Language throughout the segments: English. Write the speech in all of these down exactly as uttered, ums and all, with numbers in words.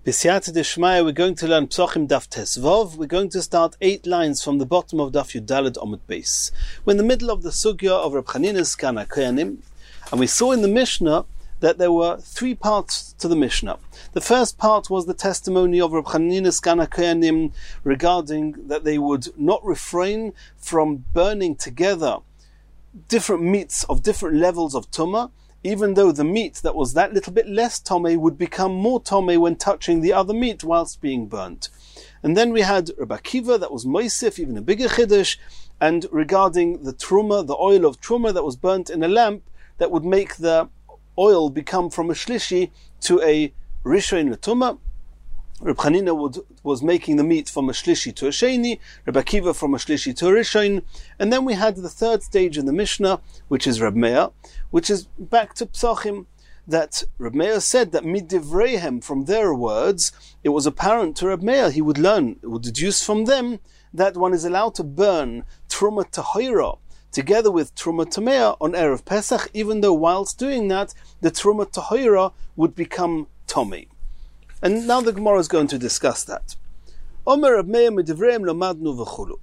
B'siyata d'shmaya, we're going to learn Psochim Daf Tesvov. We're going to start eight lines from the bottom of Daf Yudalad Omid Beis. We're in the middle of the sugya of Reb Chanina's Kana Koyanim, and we saw in the Mishnah that there were three parts to the Mishnah. The first part was the testimony of Reb Chanina's Kana Koyanim regarding that they would not refrain from burning together different meats of different levels of tumah, even though the meat that was that little bit less tomei would become more tomei when touching the other meat whilst being burnt. And then we had Rabbi Akiva, that was moisif, even a bigger chiddush, and regarding the truma, the oil of truma that was burnt in a lamp, that would make the oil become from a shlishi to a rishon l'tumah. Reb Chanina would, was making the meat from a shlishi to a sheni, Reb Akiva from a shlishi to a rishon, and then we had the third stage in the Mishnah, which is Reb Meir, which is back to Psochim, that Reb Meir said that midivreihem, from their words, it was apparent to Reb Meir, he would learn, would deduce from them, that one is allowed to burn Truma Tahira together with Truma Tamea on Erev Pesach, even though whilst doing that, the Truma Tahira would become Tomei. And now the Gemara is going to discuss that. Omer Reb Meir midivreihem lamadnu v'chulu.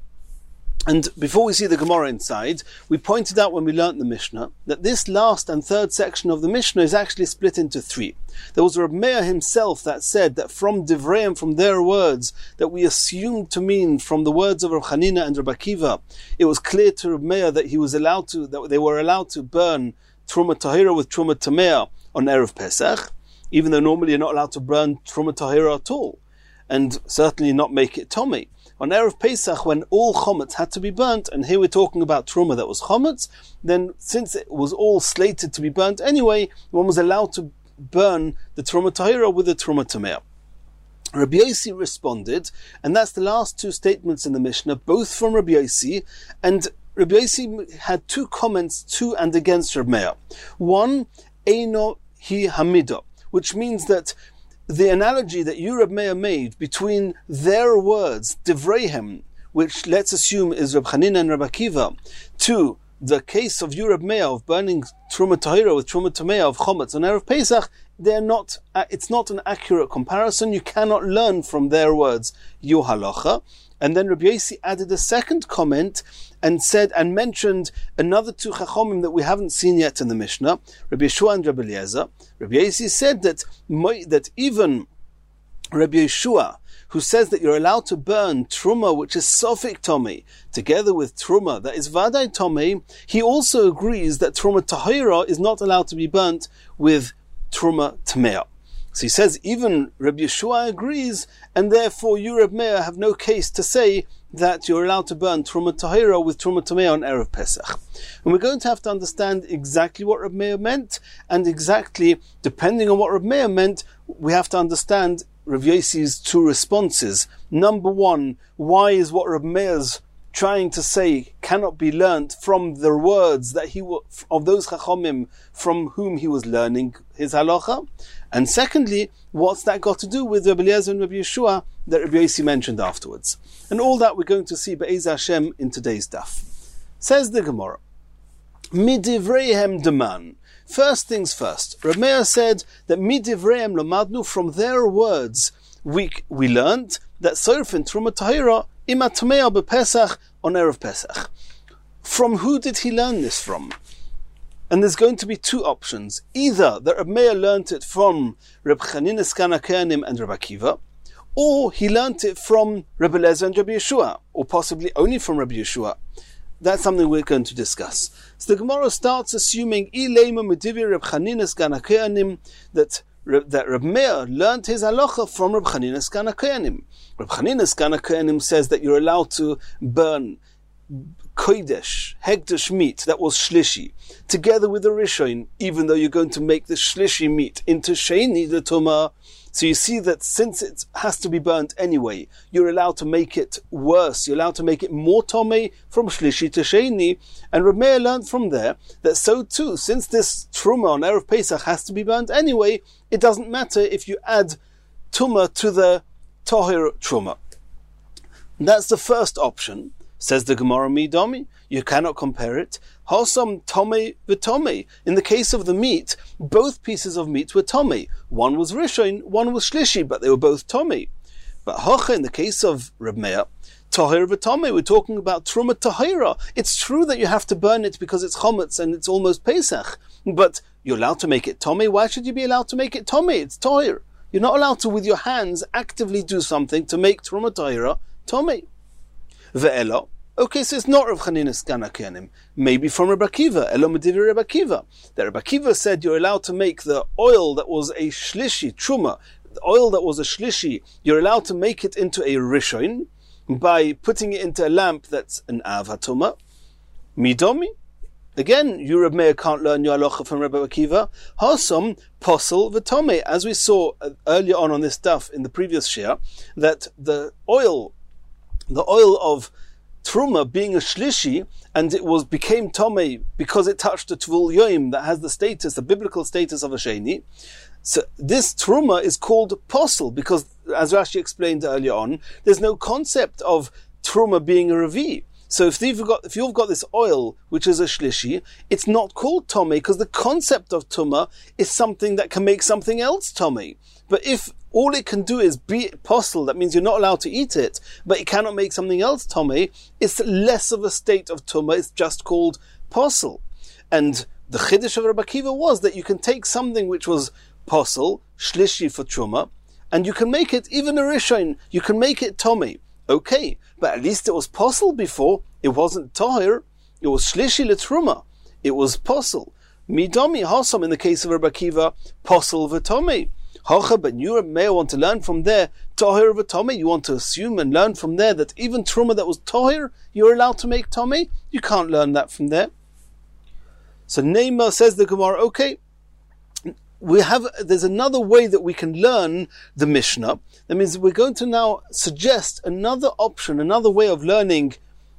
And before we see the Gemara inside, we pointed out when we learnt the Mishnah that this last and third section of the Mishnah is actually split into three. There was Reb Meir himself that said that from Divreim, from their words, that we assumed to mean from the words of Reb Chanina and Reb Akiva, it was clear to Reb Meir that he was allowed to, that they were allowed to burn Truma Tahira with Truma Tamea on Erev Pesach, even though normally you're not allowed to burn Truma Tahira at all, and certainly not make it Tomei. On Erev Pesach, when all chometz had to be burnt, and here we're talking about truma that was chometz, then since it was all slated to be burnt anyway, one was allowed to burn the truma tahira with the truma tamea. Rabbi Yossi responded, and that's the last two statements in the Mishnah, both from Rabbi Yossi, and Rabbi Yossi had two comments to and against Reb Meir. One, Eino hi hamidah, which means that the analogy that you, Reb Meir, made between their words, Divreihem, which let's assume is Reb Chanina and Reb Akiva, to the case of you, Reb Meir, of burning Truma Tahira with Truma Tamea of Chometz on Erev Pesach, they're not, it's not an accurate comparison. You cannot learn from their words, your halacha. And then Rabbi Yossi added a second comment and said and mentioned another two chachomim that we haven't seen yet in the Mishnah, Rabbi Yeshua and Rabbi Eliezer. Rabbi Yossi said that that even Rabbi Yeshua, who says that you're allowed to burn truma, which is sofik tomei, together with truma that is vadai tomei, he also agrees that truma tahira is not allowed to be burnt with truma tamea. So he says even Rabbi Yeshua agrees, and therefore you, Reb Meir, have no case to say that you're allowed to burn Truma Tahira with Truma Tamea on Erev Pesach. And we're going to have to understand exactly what Reb Meir meant, and exactly, depending on what Reb Meir meant, we have to understand Rav Yossi's two responses. Number one, why is what Reb Meir's trying to say cannot be learnt from the words that he of those chachomim from whom he was learning his halacha? And secondly, what's that got to do with Rabbi Eliezer and Rabbi Yeshua that Rabbi Yossi mentioned afterwards? And all that we're going to see Be'ez Hashem in today's daf. Says the Gemara, Midivreihem deman. First things first, Reb Meir said that Midivreihem lamadnu, from their words we we learnt that Sorfin Truma Tahira Ima Tamea bePesach on Erev Pesach. From who did he learn this from? And there's going to be two options. Either that Reb Meir learnt it from Reb Chanina's Kana Koyanim and Reb Akiva, or he learnt it from Reb Eliezer and Rabbi Yeshua, or possibly only from Rabbi Yeshua. That's something we're going to discuss. So the Gemara starts assuming Ilema Medivi Reb Chanina's Kana Koyanim, that that Reb Meir learnt his halacha from Reb Chanina's Kana Koyanim. Reb Chanina's Kana Koyanim says that you're allowed to burn kodesh, hekdesh meat that was shlishi, together with the rishon, even though you're going to make the shlishi meat into sheni, the tumah. So you see that since it has to be burnt anyway, you're allowed to make it worse. You're allowed to make it more tomei from shlishi to sheni. And Reb Meir learned from there that so too, since this truma on Erev Pesach has to be burnt anyway, it doesn't matter if you add tumah to the tohir truma. That's the first option. Says the Gemara Midomi, you cannot compare it. Hosam Tome v'Tome. In the case of the meat, both pieces of meat were Tome. One was Rishon, one was Shlishi, but they were both Tome. But Hocha, in the case of Reb Meir, Tahir v'Tome, we're talking about Truma Tahira. It's true that you have to burn it because it's Chometz and it's almost Pesach, but you're allowed to make it Tome. Why should you be allowed to make it Tome? It's Tahir. You're not allowed to, with your hands, actively do something to make Truma Tahira Tome. Ve'elo. Okay, so it's not Rav Chanina's Gan HaKohanim. Maybe from Rabbi Akiva. Elo Medivrei Rabbi Akiva. That Rabbi Akiva said you're allowed to make the oil that was a shlishi, truma, the oil that was a shlishi, you're allowed to make it into a rishon by putting it into a lamp that's an av hatuma. Midomi. Again, you Reb Meir can't learn your halacha from Rabbi Akiva. Hasom posel v'tome. As we saw earlier on on this stuff in the previous shir, that the oil, the oil of Truma being a shlishi, and it was became Tomei because it touched the Tvul Yoim that has the status, the biblical status of a Sheni. So this Truma is called posel because, as Rashi explained earlier on, there's no concept of Truma being a Revi. So if you've got if you've got this oil which is a shlishi, it's not called Tomei because the concept of Tuma is something that can make something else Tomei. But if all it can do is be posel, that means you're not allowed to eat it, but it cannot make something else Tomei, it's less of a state of Tuma, it's just called posel. And the Chiddush of Rabbi Akiva was that you can take something which was posel, shlishi for Truma, and you can make it even a rishon, you can make it Tomei. Okay, but at least it was posel before, it wasn't tahir, it was shlishi letruma, it was posel. Midomi hasam in the case of Rabbi Akiva, posel v'tomei. Hocha, but you may want to learn from there, tahir v'tomei, you want to assume and learn from there that even truma that was tahir, you're allowed to make tomei? You can't learn that from there. So Neymar says the Gemara, okay, we have, there's another way that we can learn the Mishnah. That means we're going to now suggest another option, another way of learning,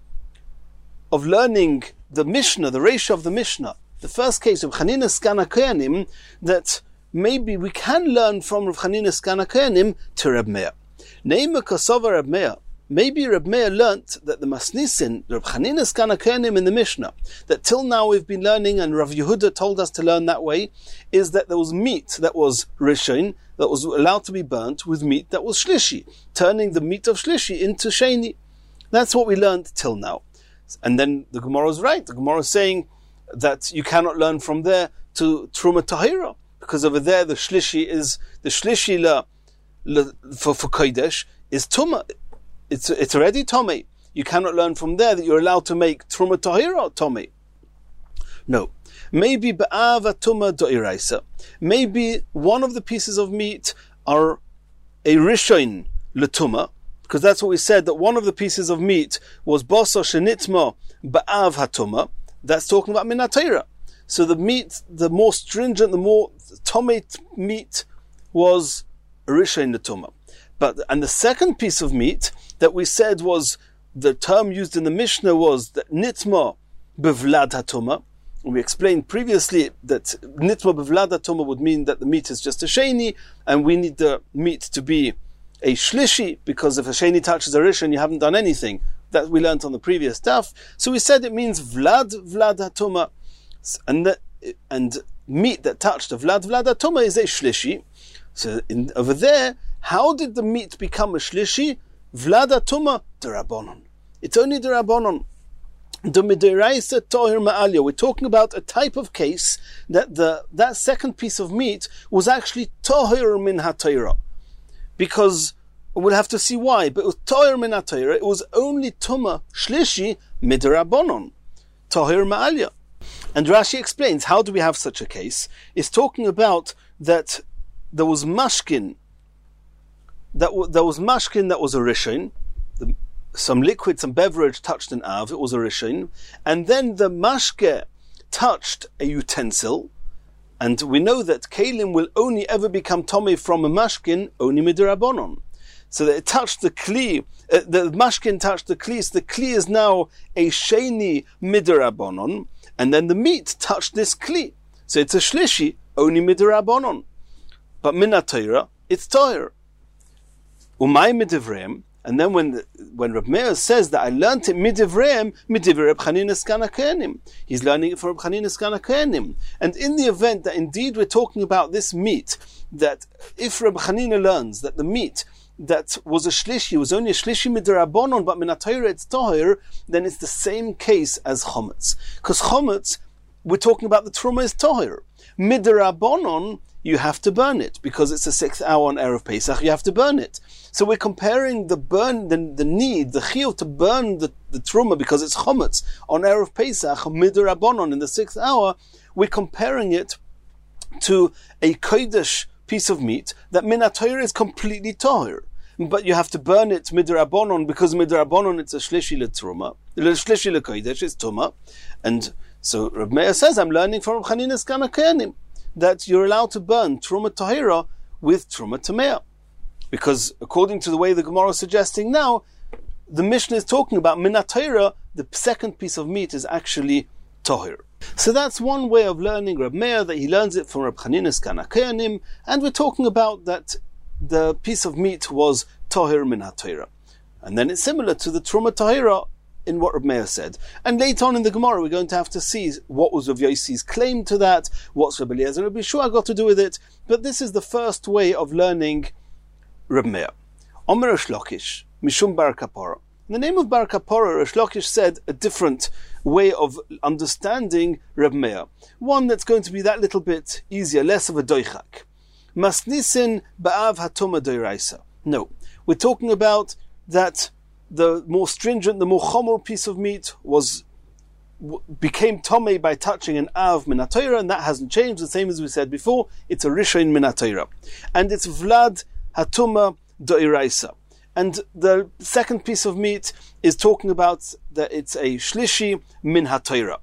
of learning the Mishnah, the ratio of the Mishnah. The first case of Chanina's Gan HaKohanim, that maybe we can learn from Rav Chanina's Gan HaKohanim to Reb Meir. Neima Kasova Reb Meir. Maybe Reb Meir learnt that the Masnisin, Rav Chanina's Gan HaKohanim in the Mishnah, that till now we've been learning, and Rav Yehuda told us to learn that way, is that there was meat that was rishon, that was allowed to be burnt, with meat that was shlishi, turning the meat of shlishi into sheni. That's what we learned till now. And then the Gemara is right. The Gemara is saying that you cannot learn from there to Truma Tahira, because over there the shlishi is, the shlishi la, la, for, for Kodesh is Tuma. It's it's already Tomei. You cannot learn from there that you're allowed to make Truma Tahira Tomei. No. Maybe Ba'ava Tuma Do'iraisa. Maybe one of the pieces of meat are a Rishon L'Tuma, because that's what we said, that one of the pieces of meat was Boso Shenitma Ba'av HaTuma. That's talking about Min HaTorah. So the meat, the more stringent, the more Tomei meat was Rishon L'Tuma. But, and the second piece of meat that we said was, the term used in the Mishnah was that nitma bevlad hatuma. We explained previously that nitma bevlad hatuma would mean that the meat is just a sheni, and we need the meat to be a shlishi, because if a sheni touches a rishon, you haven't done anything. That we learnt on the previous stuff. So we said it means vlad vlad hatuma, and that, and meat that touched a vlad vlad hatuma is a shlishi. So in, over there, how did the meat become a shlishi? Vlada tuma derabonon. It's only derabonon. The midiraisa tohir ma'alya. We're talking about a type of case that the that second piece of meat was actually tohir min ha'torah, because we'll have to see why. But it was tohir min ha'torah. It was only tuma shlishi miderabonon, tohir ma'alya. And Rashi explains how do we have such a case. It's talking about that there was mashkin. That w- there was mashkin that was a rishon, the, some liquid, some beverage touched an av, it was a rishon, and then the mashke touched a utensil, and we know that kalim will only ever become tomei from a mashkin, only midirabonon. So that it touched the kli, uh, the mashkin touched the kli, so the kli is now a sheni midirabonon, and then the meat touched this kli. So it's a shlishi, only midirabonon. But min ha'torah, it's toir. Umay midivreim, And then when the, when Reb Meir says that I learned it midivreim, midivre Reb Chanina Skana Kohanim, he's learning it from Reb Chanina Skana Kohanim. And in the event that indeed we're talking about this meat, that if Reb Chanina learns that the meat that was a shlishi, was only a shlishi midrabanon, but minatayra it's tahir, then it's the same case as chometz. Because chometz, we're talking about the truma is tahir. Midrabanon, you have to burn it, because it's the sixth hour on Erev Pesach, you have to burn it. So we're comparing the burn, the, the need, the chiyuv to burn the, the truma, because it's chometz, on Erev Pesach, midrabanon, in the sixth hour, we're comparing it to a kodesh piece of meat that minatayr is completely tahir, but you have to burn it midrabanon, because midrabanon it's a shlishi letruma, shlishi lekodesh, it's tuma. And so Reb Meir says, I'm learning from Reb Chanina Skana Kohanim that you're allowed to burn truma tahira with truma tamea, because according to the way the Gemara is suggesting now, the Mishnah is talking about minatayra, the second piece of meat is actually tahir. So that's one way of learning Reb Meir, that he learns it from Reb Chanina Skana Kohanim, and we're talking about that the piece of meat was tahir min ha-Torah. And then it's similar to the truma tahira in what Reb Meir said. And later on in the Gemara we're going to have to see what was Rav Yossi's claim to that, what's Reb Eliezer and Reb Yeshua got to do with it, but this is the first way of learning Reb Meir. Omer Reish Lakish, Mishum Bar Kapara. In the name of Bar Kapara, Reish Lakish said a different way of understanding Reb Meir. One that's going to be that little bit easier, less of a doichak. Masnisin ba'av hatoma doiraisa. No, we're talking about that the more stringent, the more chomer piece of meat was became tomei by touching an av min ha-Torah, and that hasn't changed. The same as we said before, it's a rishon min ha-Torah, and it's vlad hatoma doiraisa. And the second piece of meat is talking about that it's a shlishi min ha-Torah.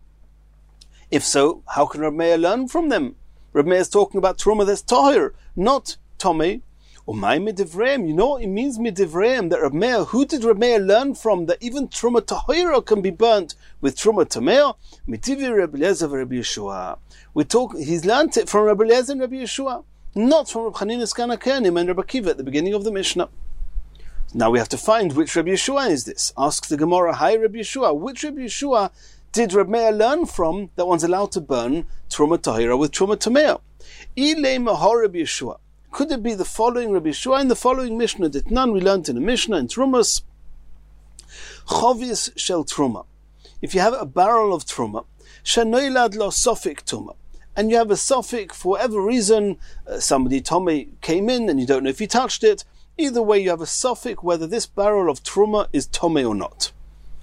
If so, how can Reb Meir learn from them? Reb Meir is talking about truma that's tahir, not tomei. Umay midivreim. You know what it means midivreim? That Reb Meir, who did Reb Meir learn from that even truma tahira can be burnt with truma tamea? Mitivi Reb Eliezer and Reb Yeshua. We talk. He's learned it from Reb Eliezer and Reb Yeshua, not from Reb Chanina Skana Kohanim and Reb Akiva at the beginning of the Mishnah. Now we have to find which Reb Yeshua is this. Asks the Gemara, hi Reb Yeshua, which Reb Yeshua did Reb Meir learn from that one's allowed to burn truma tahira with truma tamea? Ilei mahor Reb Yeshua. Could it be the following Reb Yeshua in the following Mishnah that none we learned in a Mishnah in Trumas? Chovis shel truma. If you have a barrel of truma, shanoilad lo sofik tuma, and you have a sofik for whatever reason, uh, somebody tomei came in and you don't know if he touched it. Either way, you have a sofik whether this barrel of truma is tomei or not.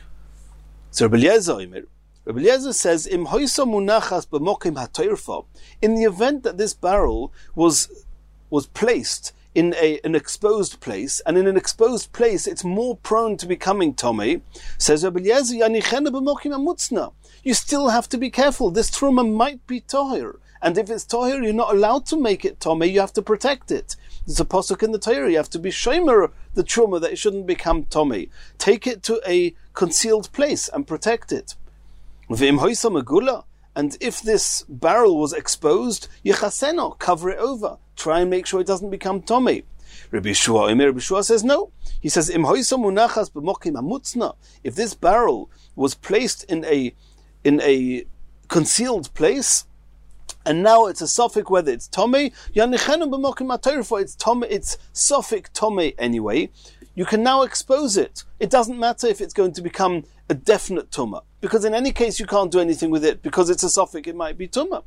So Reb Eliezer Omer, Reb Eliezer says, Im hoisa munachas b'mokim ha-Torah. In the event that this barrel was was placed in a, an exposed place, and in an exposed place it's more prone to becoming tomei, says Reb Eliezer, Yanichena b'mokim ha-Mutzna. You still have to be careful. This truma might be tahir, and if it's tahir, you're not allowed to make it tomei. You have to protect it. There's a pasuk in the Torah. You have to be shomer the truma that it shouldn't become tomei. Take it to a concealed place and protect it. V'im hoisa megula. And if this barrel was exposed, yichaseno, cover it over. Try and make sure it doesn't become tomei. Rabbi Yeshua, Rabbi Yeshua says no. He says, Im hoisa munachas b'mokim hamutzna. If this barrel was placed in a in a concealed place, and now it's a suffix whether it's tomei, yanichenu b'mokim ha-Torah, it's tomei, it's suffix tomei anyway. You can now expose it. It doesn't matter if it's going to become a definite tumah, because in any case you can't do anything with it because it's a suffix. It might be tumah.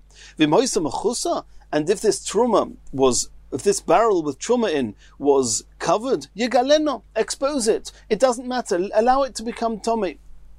And if this truma was, if this barrel with truma in was covered, yigaleno, expose it. It doesn't matter. Allow it to become tomei.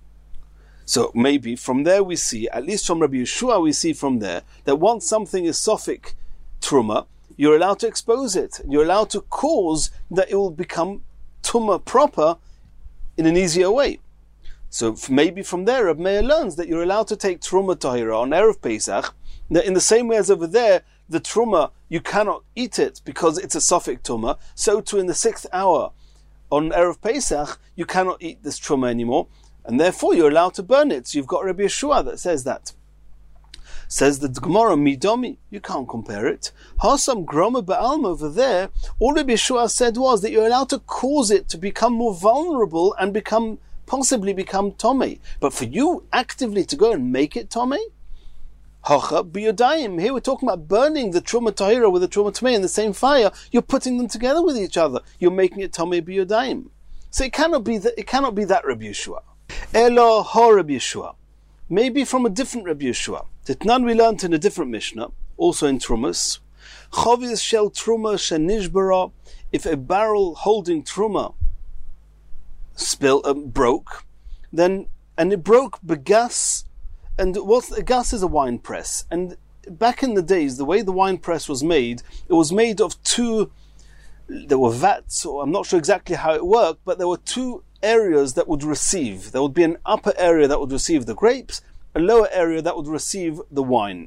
So maybe from there we see, at least from Rabbi Yeshua, we see from there that once something is suffix truma, you're allowed to expose it. You're allowed to cause that it will become tumah proper in an easier way. So maybe from there, Reb Meir learns that you're allowed to take truma tahira on Erev Pesach. That in the same way as over there, the truma, you cannot eat it because it's a suffix tumah. So too in the sixth hour on Erev Pesach, you cannot eat this truma anymore, and therefore you're allowed to burn it. So you've got Rabbi Yeshua that says that. Says the Gemara, Midomi, you can't compare it. Hasam Groma Ba'alma over there, all Rabbi Yeshua said was that you're allowed to cause it to become more vulnerable and become, possibly become Tomei. But for you actively to go and make it Tomei? Hacha b'yodayim. Here we're talking about burning the Truma Tahira with the Truma Tamei in the same fire. You're putting them together with each other. You're making it Tomei b'yodayim. So it cannot be that, it cannot be that Rabbi Yeshua. Elo ha Rabbi Yeshua. Maybe from a different Rabbi Yeshua. Titnan we learned in a different Mishnah, also in Trumas. Chavis shel Truma shenishbara. If a barrel holding Truma spill uh, broke, then and it broke begas, and what's a gas is a wine press. And back in the days, the way the wine press was made, it was made of two. There were vats, or I'm not sure exactly how it worked, but there were two areas that would receive. There would be an upper area that would receive the grapes, a lower area that would receive the wine.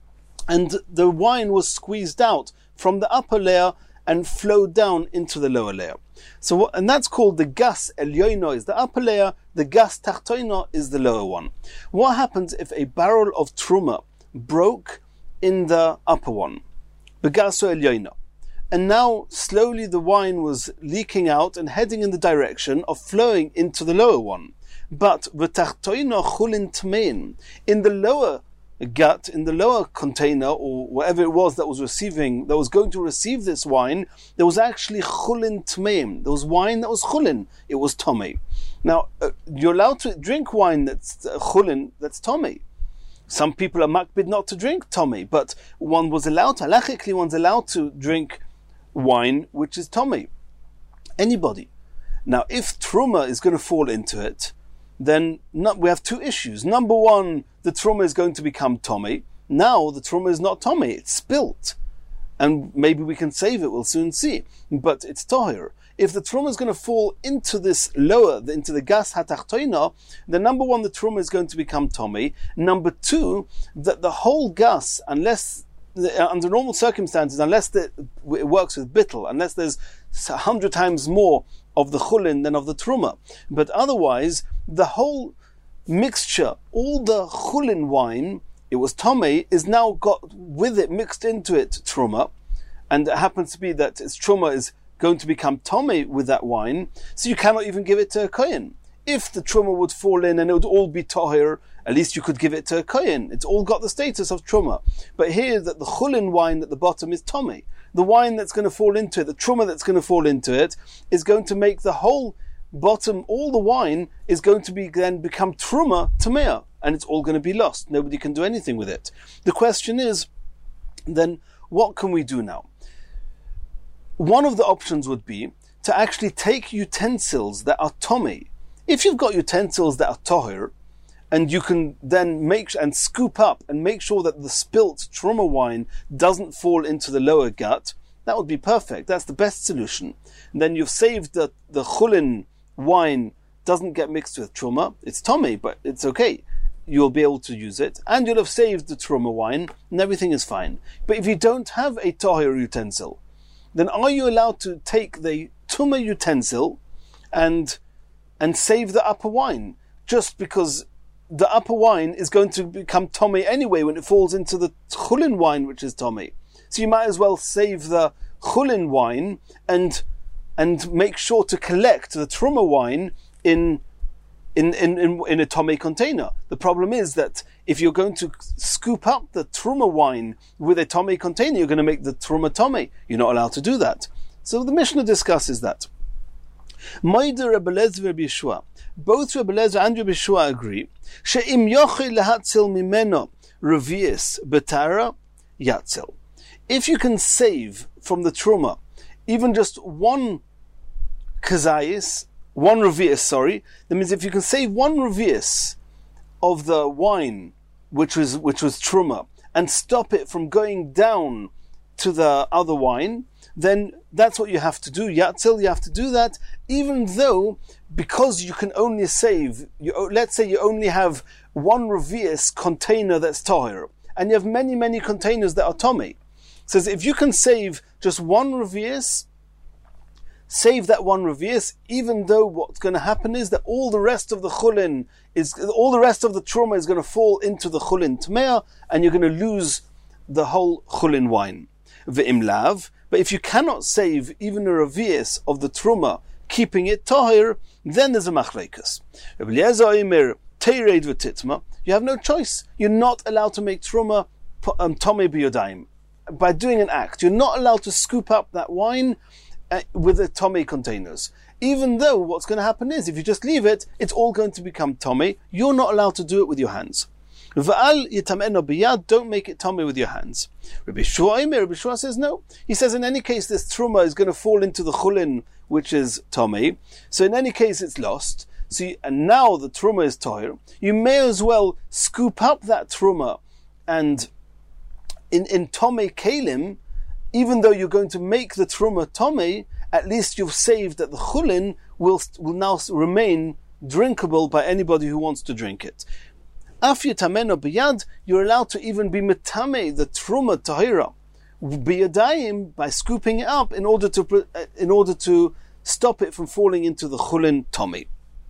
And the wine was squeezed out from the upper layer and flowed down into the lower layer. So, and that's called the gas elyoino is the upper layer, the gas tachtoino is the lower one. What happens if a barrel of truma broke in the upper one? Begaso elyoino. And now slowly the wine was leaking out and heading in the direction of flowing into the lower one. But v'tachtoino chulin tmein, in the lower gut, in the lower container or whatever it was that was receiving, that was going to receive this wine, there was actually chulin tmeim. There was wine that was chulin. It was tomei. Now uh, you're allowed to drink wine that's uh, chulin, that's tomei. Some people are makbid not to drink tomei, but one was allowed to, halachically one's allowed to drink wine which is tomei. Anybody. Now if truma is going to fall into it, then no, we have two issues. Number one, the truma is going to become tomei. Now the truma is not tomei, it's spilt. And maybe we can save it, we'll soon see. But it's tohir. If the truma is going to fall into this lower, into the gas hatachtoina, then number one, the truma is going to become tomei. Number two, that the whole gas, unless under normal circumstances, unless the, it works with bittul, unless there's a hundred times more of the chulin than of the truma, but otherwise the whole mixture, all the chulin wine, it was tomei, is now got with it, mixed into it, truma, and it happens to be that its truma is going to become tomei with that wine, so you cannot even give it to a kohen. If the truma would fall in and it would all be tahir, at least you could give it to a kohen. It's all got the status of truma. But here, that the chulin wine at the bottom is tomei. The wine that's going to fall into it, the truma that's going to fall into it, is going to make the whole bottom, all the wine is going to be then become truma tamea, and it's all going to be lost. Nobody can do anything with it. The question is, then what can we do now? One of the options would be to actually take utensils that are tomei. If you've got utensils that are tohir, and you can then make and scoop up and make sure that the spilt truma wine doesn't fall into the lower gut, that would be perfect. That's the best solution. And then you've saved that the chulin wine doesn't get mixed with truma. It's tomei, but it's okay. You'll be able to use it, and you'll have saved the truma wine, and everything is fine. But if you don't have a tohir utensil, then are you allowed to take the truma utensil and and save the upper wine, just because the upper wine is going to become tomei anyway when it falls into the chulin wine, which is tomei? So you might as well save the chulin wine and and make sure to collect the truma wine in in in in, in a tomei container. The problem is that if you're going to scoop up the truma wine with a tomei container, you're going to make the truma tomei. You're not allowed to do that. So the Mishnah discusses that. Moider Rebbe Lezer Rebbe Yeshua. Both Rebbe Lezer and Rebbe Yeshua agree. She'im yochei lehatzil mimeno revius betara yatzil. If you can save from the truma even just one kazayis, one revius, sorry, that means if you can save one revius of the wine which was which was truma and stop it from going down to the other wine, then that's what you have to do. Yatzil, you have to do that, even though, because you can only save, you, let's say you only have one revius container that's tahir, and you have many, many containers that are tomei. It says if you can save just one revius, save that one revius, even though what's going to happen is that all the rest of the chulin is, all the rest of the truma is going to fall into the chulin tmea, and you're going to lose the whole chulin wine. Ve'im lav, but if you cannot save even a revius of the truma, keeping it tahir, then there's a machlekes. Rabbi Eliezer omer teired v'titma. You have no choice. You're not allowed to make truma um, tomei b'yodayim. By doing an act, you're not allowed to scoop up that wine uh, with the tomei containers. Even though what's going to happen is, if you just leave it, it's all going to become tomei. You're not allowed to do it with your hands. Va'al yitameno biyad, don't make it tomei with your hands. Rabbi Shua omer, Rabbi Shua says no. He says in any case this truma is going to fall into the chulin, which is tomei. So in any case it's lost. So you, and now the truma is tahir. You may as well scoop up that truma and in, in tomei kelim, even though you're going to make the truma tomei, at least you've saved that the chulin will, will now remain drinkable by anybody who wants to drink it. Af yitameno biyad, you're allowed to even be metame the truma tahira biyadayim by scooping it up in order to in order to stop it from falling into the chulin tomei.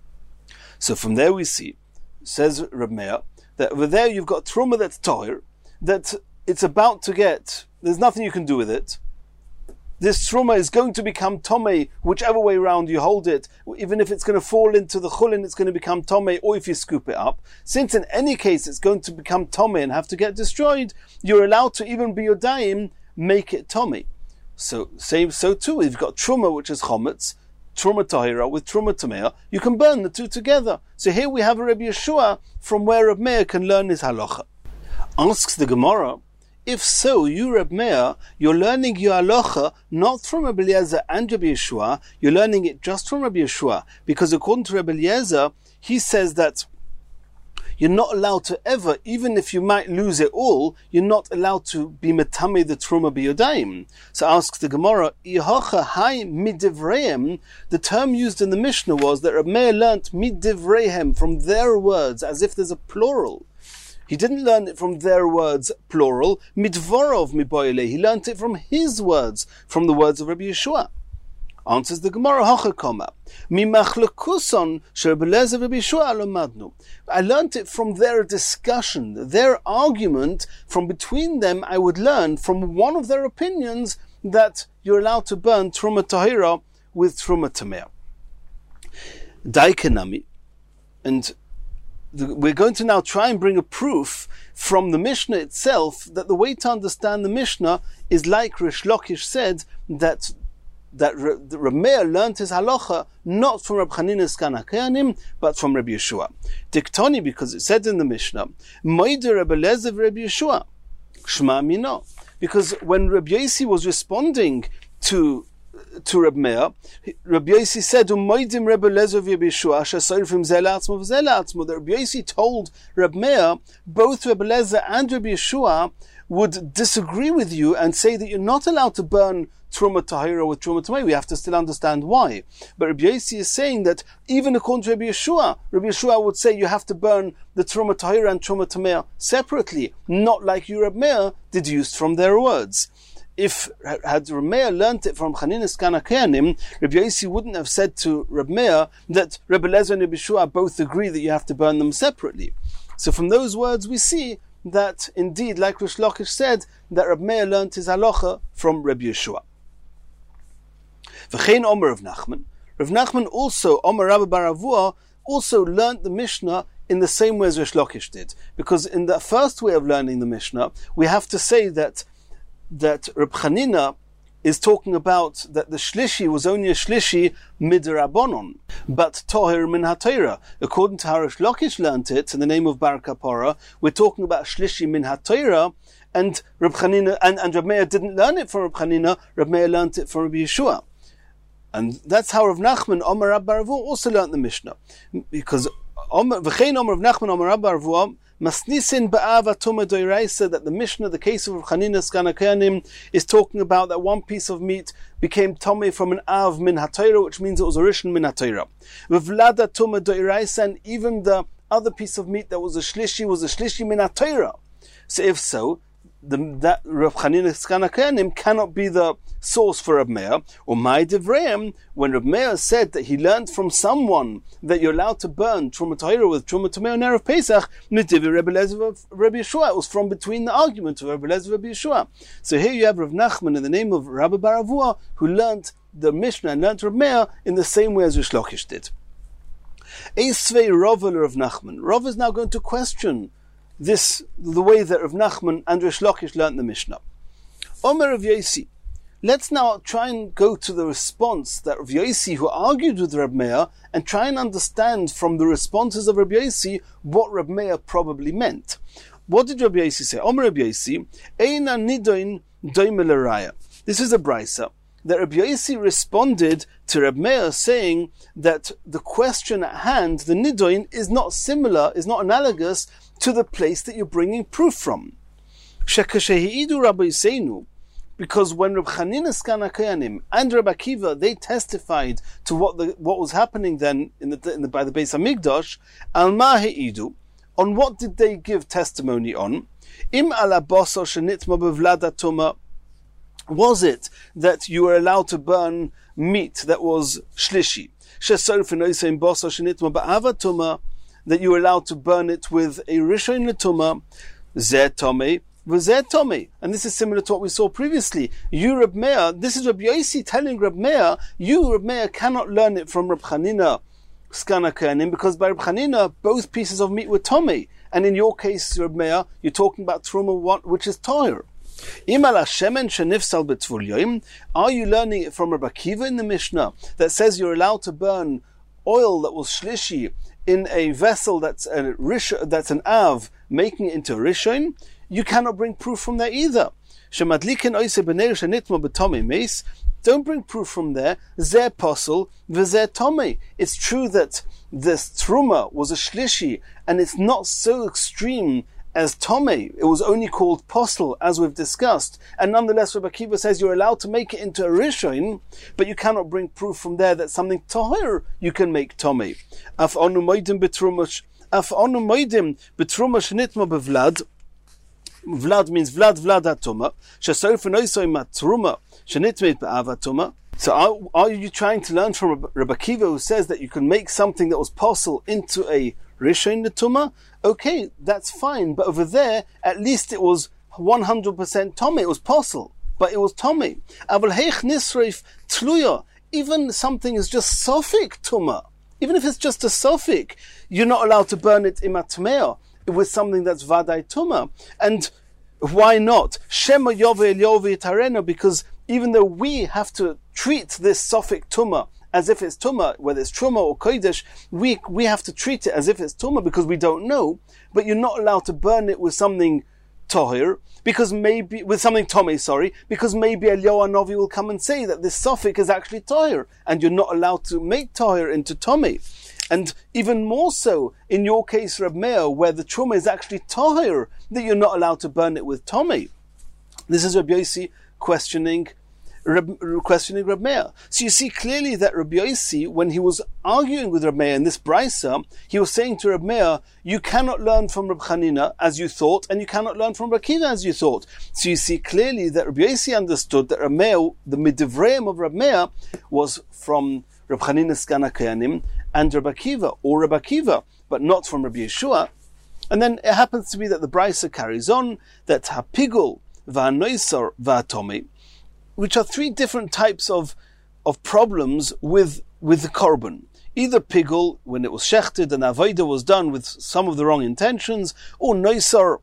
So from there we see, says Reb Meir, that over there you've got truma that's tahir, that it's about to get, there's nothing you can do with it. This truma is going to become tomei, whichever way around you hold it. Even if it's going to fall into the chulin, it's going to become tomei, or if you scoop it up. Since in any case it's going to become tomei and have to get destroyed, you're allowed to even be yodayim, make it tomei. So, same, so too, if you've got truma, which is chometz, truma tahira with truma tamea, you can burn the two together. So here we have a Rabbi Yeshua from where Reb Meir can learn his halacha. Asks the Gemara, if so, you Reb Meir, you're learning your halacha not from Rabbi Eliezer and Rabbi Yeshua, you're learning it just from Rabbi Yeshua, because according to Rabbi Eliezer, he says that you're not allowed to ever, even if you might lose it all, you're not allowed to be metame the truma biyodayim. So asks the Gemara, Ihocha hai midivrehem, the term used in the Mishnah was that Reb Meir learnt midivrehem, from their words, as if there's a plural. He didn't learn it from their words, plural, midvorov miboyle, he learnt it from his words, from the words of Rabbi Yeshua. Answers the Gemara, Hocha Koma. Mimachlekuson Rabbi Eliezer Rabbi Yeshua lomadnu. I learnt it from their discussion, their argument. From between them, I would learn from one of their opinions that you're allowed to burn truma tahira with truma tamea. Daikenami, and the, we're going to now try and bring a proof from the Mishnah itself that the way to understand the Mishnah is like Rish Lakish said, that that Reb Meir learnt his halacha not from Reb Chanina's Kan HaKohanim, but from Reb Yeshua. Diktoni, because it said in the Mishnah, Moide Reb Eliezer Reb Yeshua, Shma Mino. Because when Reb Yosi was responding to to Reb Meir, Reb Yosi said, Umoidim Reb Eliezer Reb Yeshua, Shasorfim Zelatzmo Zelatzmo. That Reb Yosi told Reb Meir, both Reb Eliezer and Reb Yeshua would disagree with you and say that you're not allowed to burn truma tahira with truma tamei. We have to still understand why. But Rabbi Yosi is saying that even according to Rabbi Yeshua, Rabbi Yeshua would say you have to burn the truma tahira and truma tamei separately, not like you, Reb Meir, deduced from their words. If had Reb Meir learnt it from Chanina's Kan HaKohanim, Rabbi Yosi wouldn't have said to Reb Meir that Reb Eliezer and Reb Yeshua both agree that you have to burn them separately. So from those words we see that indeed, like Rish Lakish said, that Reb Meir learnt his halacha from Reb Yeshua. V'chein Omer of Nachman. Rav Nachman also, Omer Rabbi Bar Avua, also learnt the Mishnah in the same way as Rish Lakish did. Because in the first way of learning the Mishnah, we have to say that that Reb Chanina is talking about that the Shlishi was only a Shlishi midrabanon, but Toher min HaTorah. According to how Rish Lakish learnt it, in the name of Bar Kapara, we're talking about Shlishi min HaTorah, and Reb Chanina, and, and Reb Meir didn't learn it from Reb Chanina, Reb Meir learnt it from Rabbi Yeshua. And that's how Rav Nachman, Omer Rabbi Bar Avua, also learnt the Mishnah. Because V'chein Omer Rav Nachman, Omer Rabbi Bar Avua, Masnisin ba'ava tuma doiraisa, that the Mishnah, the case of Rav Chanina's Kan HaKohanim, is talking about that one piece of meat became tomei from an av min HaTorah, which means it was a rishon min HaTorah. V'vlada tuma doiraisa, and even the other piece of meat that was a shlishi was a shlishi min HaTorah. So if so, the, that Reb Chanina Skana Koyanim cannot be the source for Reb Meir. Or my Devreim, when Reb Meir said that he learned from someone that you're allowed to burn Truma Tahira with Truma Tamei on Erev Pesach, Nedivi Rebbe Lezer of Rebbe Yeshua. It was from between the argument of Rebbe Lezer and Rebbe Yeshua. So here you have Rav Nachman in the name of Rabbi Baravua, who learned the Mishnah and learned Reb Meir in the same way as Rish Lakish did. Eisvei Rava Rav Nachman. Rav is now going to question this, the way that Rav Nachman and Rish Lakish learned the Mishnah. Omer Rav Yosi. Let's now try and go to the response that Rav Yosi, who argued with Reb Meir, and try and understand from the responses of Rav Yosi what Reb Meir probably meant. What did Rav Yosi say? Omer Rav Yosi, Eina nidoin doime l'raya. This is a brisa that Rav Yosi responded to Reb Meir saying that the question at hand, the nidoin, is not similar, is not analogous to the place that you're bringing proof from. Shekashehi'idu Rabbi Yiseinu, because when Reb Chanina Skana Koyanim and Reb Akiva, they testified to what the what was happening then in the, in the by the Beis Hamikdash, al ma heidu, on what did they give testimony on? Im ala boso shenitma bevlada tuma. Was it that you were allowed to burn meat that was shlishi? Shesof enoisem boso shenitma ba'ava tuma, that you were allowed to burn it with a rishon letuma, zeh tomei, v'zeh tomei. And this is similar to what we saw previously. You, Reb Meir, this is Reb Yosi telling Reb Meir, you, Reb Meir, cannot learn it from Reb Chanina Skana Koyanim, because by Reb Chanina, both pieces of meat were tomei. And in your case, Reb Meir, you're talking about truma, which is toir. Are you learning it from Reb Akiva in the Mishnah that says you're allowed to burn oil that was shlishi in a vessel that's a rish, that's an av, making it into a rishon? You cannot bring proof from there either. Don't bring proof from there. Zeh posel v'zeh tomei. It's true that this truma was a shlishi, and it's not so extreme as tomei. It was only called posel, as we've discussed. And nonetheless, Rabbi Akiva says you're allowed to make it into a rishon, but you cannot bring proof from there that something tahir you can make tomei. Af onu moedim betrumash, af onu moedim betrumash nitma bevlad. Vlad means vlad vlad atuma. Shesof enoisoi matruma shenitmet be'avatuma. So are, are you trying to learn from Rabbi Akiva, who says that you can make something that was posel into a rishon letuma? Okay, that's fine, but over there, at least it was one hundred percent tomei. It was posel, but it was tomei. Aval heich nisreif tluya. Even something is just sofik tuma. Even if it's just a sofik, you're not allowed to burn it imatmea with something that's vaday tuma. And why not? Shema yove yove tarena, because even though we have to treat this sofik tuma as if it's tuma, whether it's truma or kodesh, we we have to treat it as if it's tuma because we don't know. But you're not allowed to burn it with something tahir, because maybe with something tomei, sorry, because maybe Eliyahu Hanavi will come and say that this sofik is actually tahir, and you're not allowed to make tahir into tomei. And even more so in your case, Reb Meir, where the truma is actually tahir, that you're not allowed to burn it with tomei. This is Rabbi Yosi questioning. Reb, questioning Reb Meir. So you see clearly that Rabbi Yosi, when he was arguing with Reb Meir in this brisa, he was saying to Reb Meir, you cannot learn from Reb Chanina as you thought, and you cannot learn from Reb Akiva as you thought. So you see clearly that Rabbi Yosi understood that Reb Meir, the midivreim of Reb Meir, was from Reb Chanina Skana Koyanim and Reb Akiva, or Reb Akiva, but not from Rabbi Yeshua. And then it happens to be that the brisa carries on that hapigul va'anoisar va'tomei, which are three different types of of problems with with the korban. Either pigul, when it was shechted and avodah was done with some of the wrong intentions, or noisar,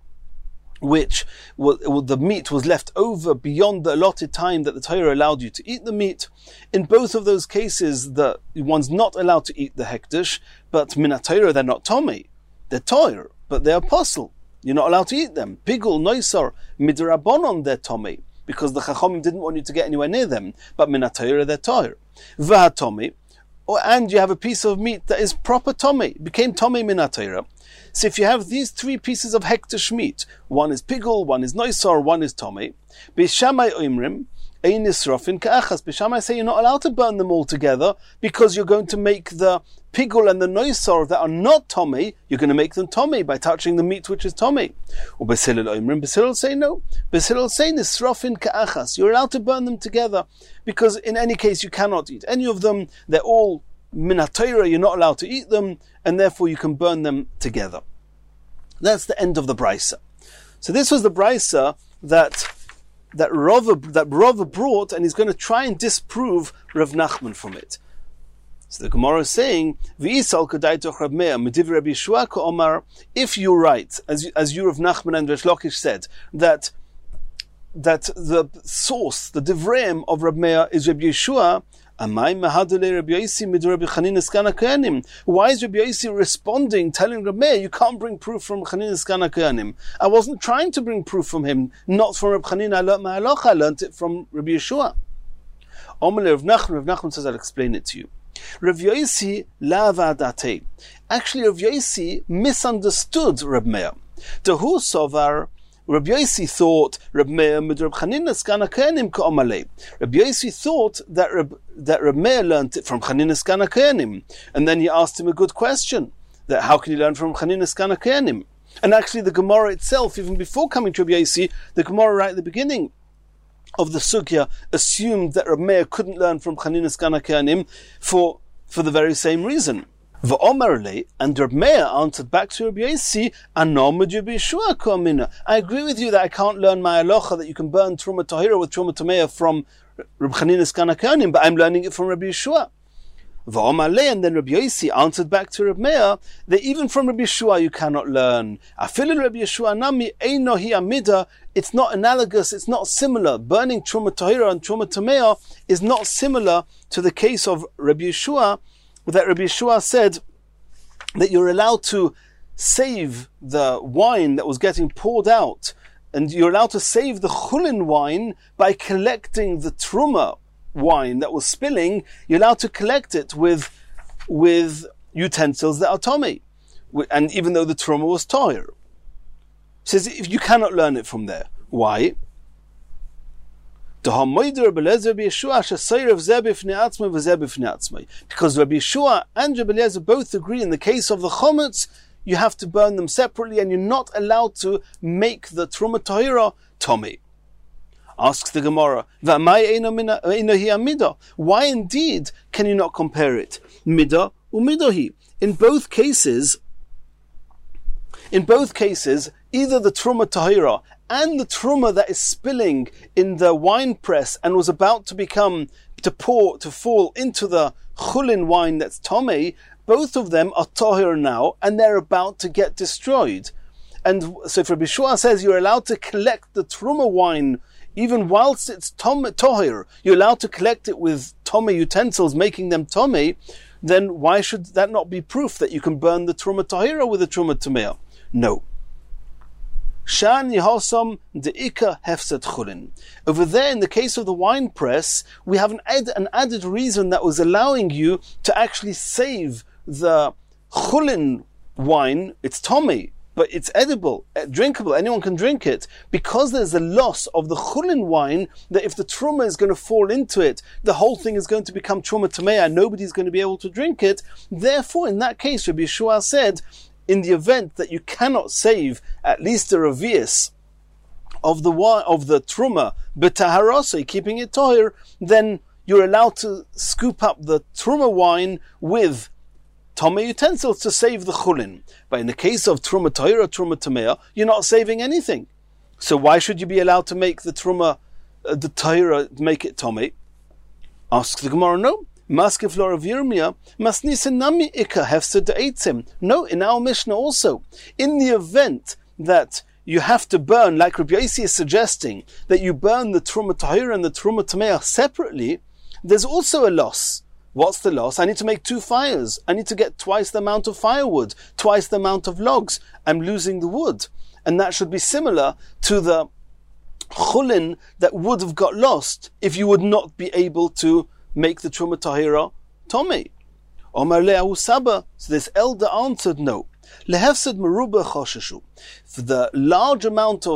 which well, the meat was left over beyond the allotted time that the Torah allowed you to eat the meat. In both of those cases, the one's not allowed to eat the hekdesh, but min ha-Torah they're not tomei. They're Torah, but they're apostle. You're not allowed to eat them. Pigul, noisar, midrabanon they're tomei, because the Chachamim didn't want you to get anywhere near them, but min ha-Torah they're Torah. V'ha-tomei, and you have a piece of meat that is proper tomei, became tomei min ha-Torah. So if you have these three pieces of hekdesh meat, one is pigul, one is noisar, one is tomei, Beis Shammai oimrim, Ein nisrofin ka'achas. Bishamai say you're not allowed to burn them all together because you're going to make the pigul and the noisor that are not tomei, you're going to make them tomei by touching the meat which is tomei. Or Beis Hillel oimrim, Beis Hillel say no. Beis Hillel say nisrofin ka'achas. You're allowed to burn them together because in any case you cannot eat any of them. They're all min haTorah, you're not allowed to eat them, and therefore you can burn them together. That's the end of the brisa. So this was the brisa that that Rava that Rava brought, and he's going to try and disprove Rav Nachman from it. So the Gemara is saying, "V'isal kadaitoch Rab Meir medivrei Rabbi Yeshua ka'omar." If you're right, as you, as you Rav Nachman and Reish Lakish said, that that the source, the divreim of Rab Meir is Rabbi Yeshua. Why is Rabbi Yossi responding, telling Rab Meir, you can't bring proof from Chanina Skana Kohanim? I wasn't trying to bring proof from him, not from Rab Chanina. I learned my halacha, I learned it from Rabbi Yeshua. Omele Rav Nachman, Rav Nachman says, I'll explain it to you. Rav Yossi la va'datei. Actually, Rav Yossi misunderstood Rab Meir. Tehu sovar. Rabbi Yossi thought Rab Meir mit Rab Chanina Skana Kohanim ka'omalei. Rabbi Yossi thought that Rab, that Rab Meir learned it from Chanina Skana Kohanim, and then he asked him a good question: that how can you learn from Chanina Skana Kohanim? And actually, the Gemara itself, even before coming to Rabbi Yossi, the Gemara right at the beginning of the sugya assumed that Rab Meir couldn't learn from Chanina Skana Kohanim for for the very same reason. V'omerle, and Rab Meir answered back to Rabbi Yossi, Anomad Rabbi Yeshua ko'amina. I agree with you that I can't learn my halacha that you can burn truma tahira with truma tameya from Rab Chanina Skana Kohanim, but I'm learning it from Rabbi Yeshua. V'omerle, and then Rabbi Yossi answered back to Rab Meir that even from Rabbi Yeshua you cannot learn. Afilu Rabbi Yeshua nami eino hi amida. It's not analogous. It's not similar. Burning truma tahira and truma tameya is not similar to the case of Rabbi Yeshua, that Rabbi Yeshua said that you're allowed to save the wine that was getting poured out, and you're allowed to save the chulin wine by collecting the truma wine that was spilling. You're allowed to collect it with with utensils that are tomei, and even though the truma was toir. Says if you cannot learn it from there. Why? Because Rabbi Yeshua and Rabbi Eliezer both agree in the case of the chometz, you have to burn them separately and you're not allowed to make the truma tahira tomei. Asks the Gemara, why indeed can you not compare it? Midah umidahi. In both cases, in both cases, either the truma tahira and the truma that is spilling in the wine press and was about to become, to pour, to fall into the chulin wine that's tomei, both of them are tahir now and they're about to get destroyed. And so if Rabbi Yeshua says you're allowed to collect the truma wine even whilst it's tom- tahir, you're allowed to collect it with tomei utensils, making them tomei, then why should that not be proof that you can burn the truma tahira with the truma tameya? No. Shan Yehosam de'ika hefset chulin. Over there, in the case of the wine press, we have an, ad, an added reason that was allowing you to actually save the chulin wine. It's tomei, but it's edible, drinkable. Anyone can drink it because there's a loss of the chulin wine. That if the truma is going to fall into it, the whole thing is going to become truma tameya, and nobody's going to be able to drink it. Therefore, in that case, Rabbi Yeshua said, in the event that you cannot save at least the revius of the wine, of the truma b'taharosei, keeping it tohir, then you're allowed to scoop up the truma wine with tomei utensils to save the chulin. But in the case of truma tohir or truma tameya, you're not saving anything. So why should you be allowed to make the truma, uh, the tohir, make it tomei? Asks the Gemara, no. Maske flor of Yirmiyah, masnisen nami ika hefsed de'etzim. No, in our Mishnah also, in the event that you have to burn, like Rabbi Yossi is suggesting, that you burn the truma tahira and the truma tameya separately, there's also a loss. What's the loss? I need to make two fires. I need to get twice the amount of firewood, twice the amount of logs. I'm losing the wood. And that should be similar to the chulin that would have got lost if you would not be able to make the truma tahira tomei. Omar le'ahu saba. So this elder answered no. Lehefsed meruba chosheshu. For the large amount of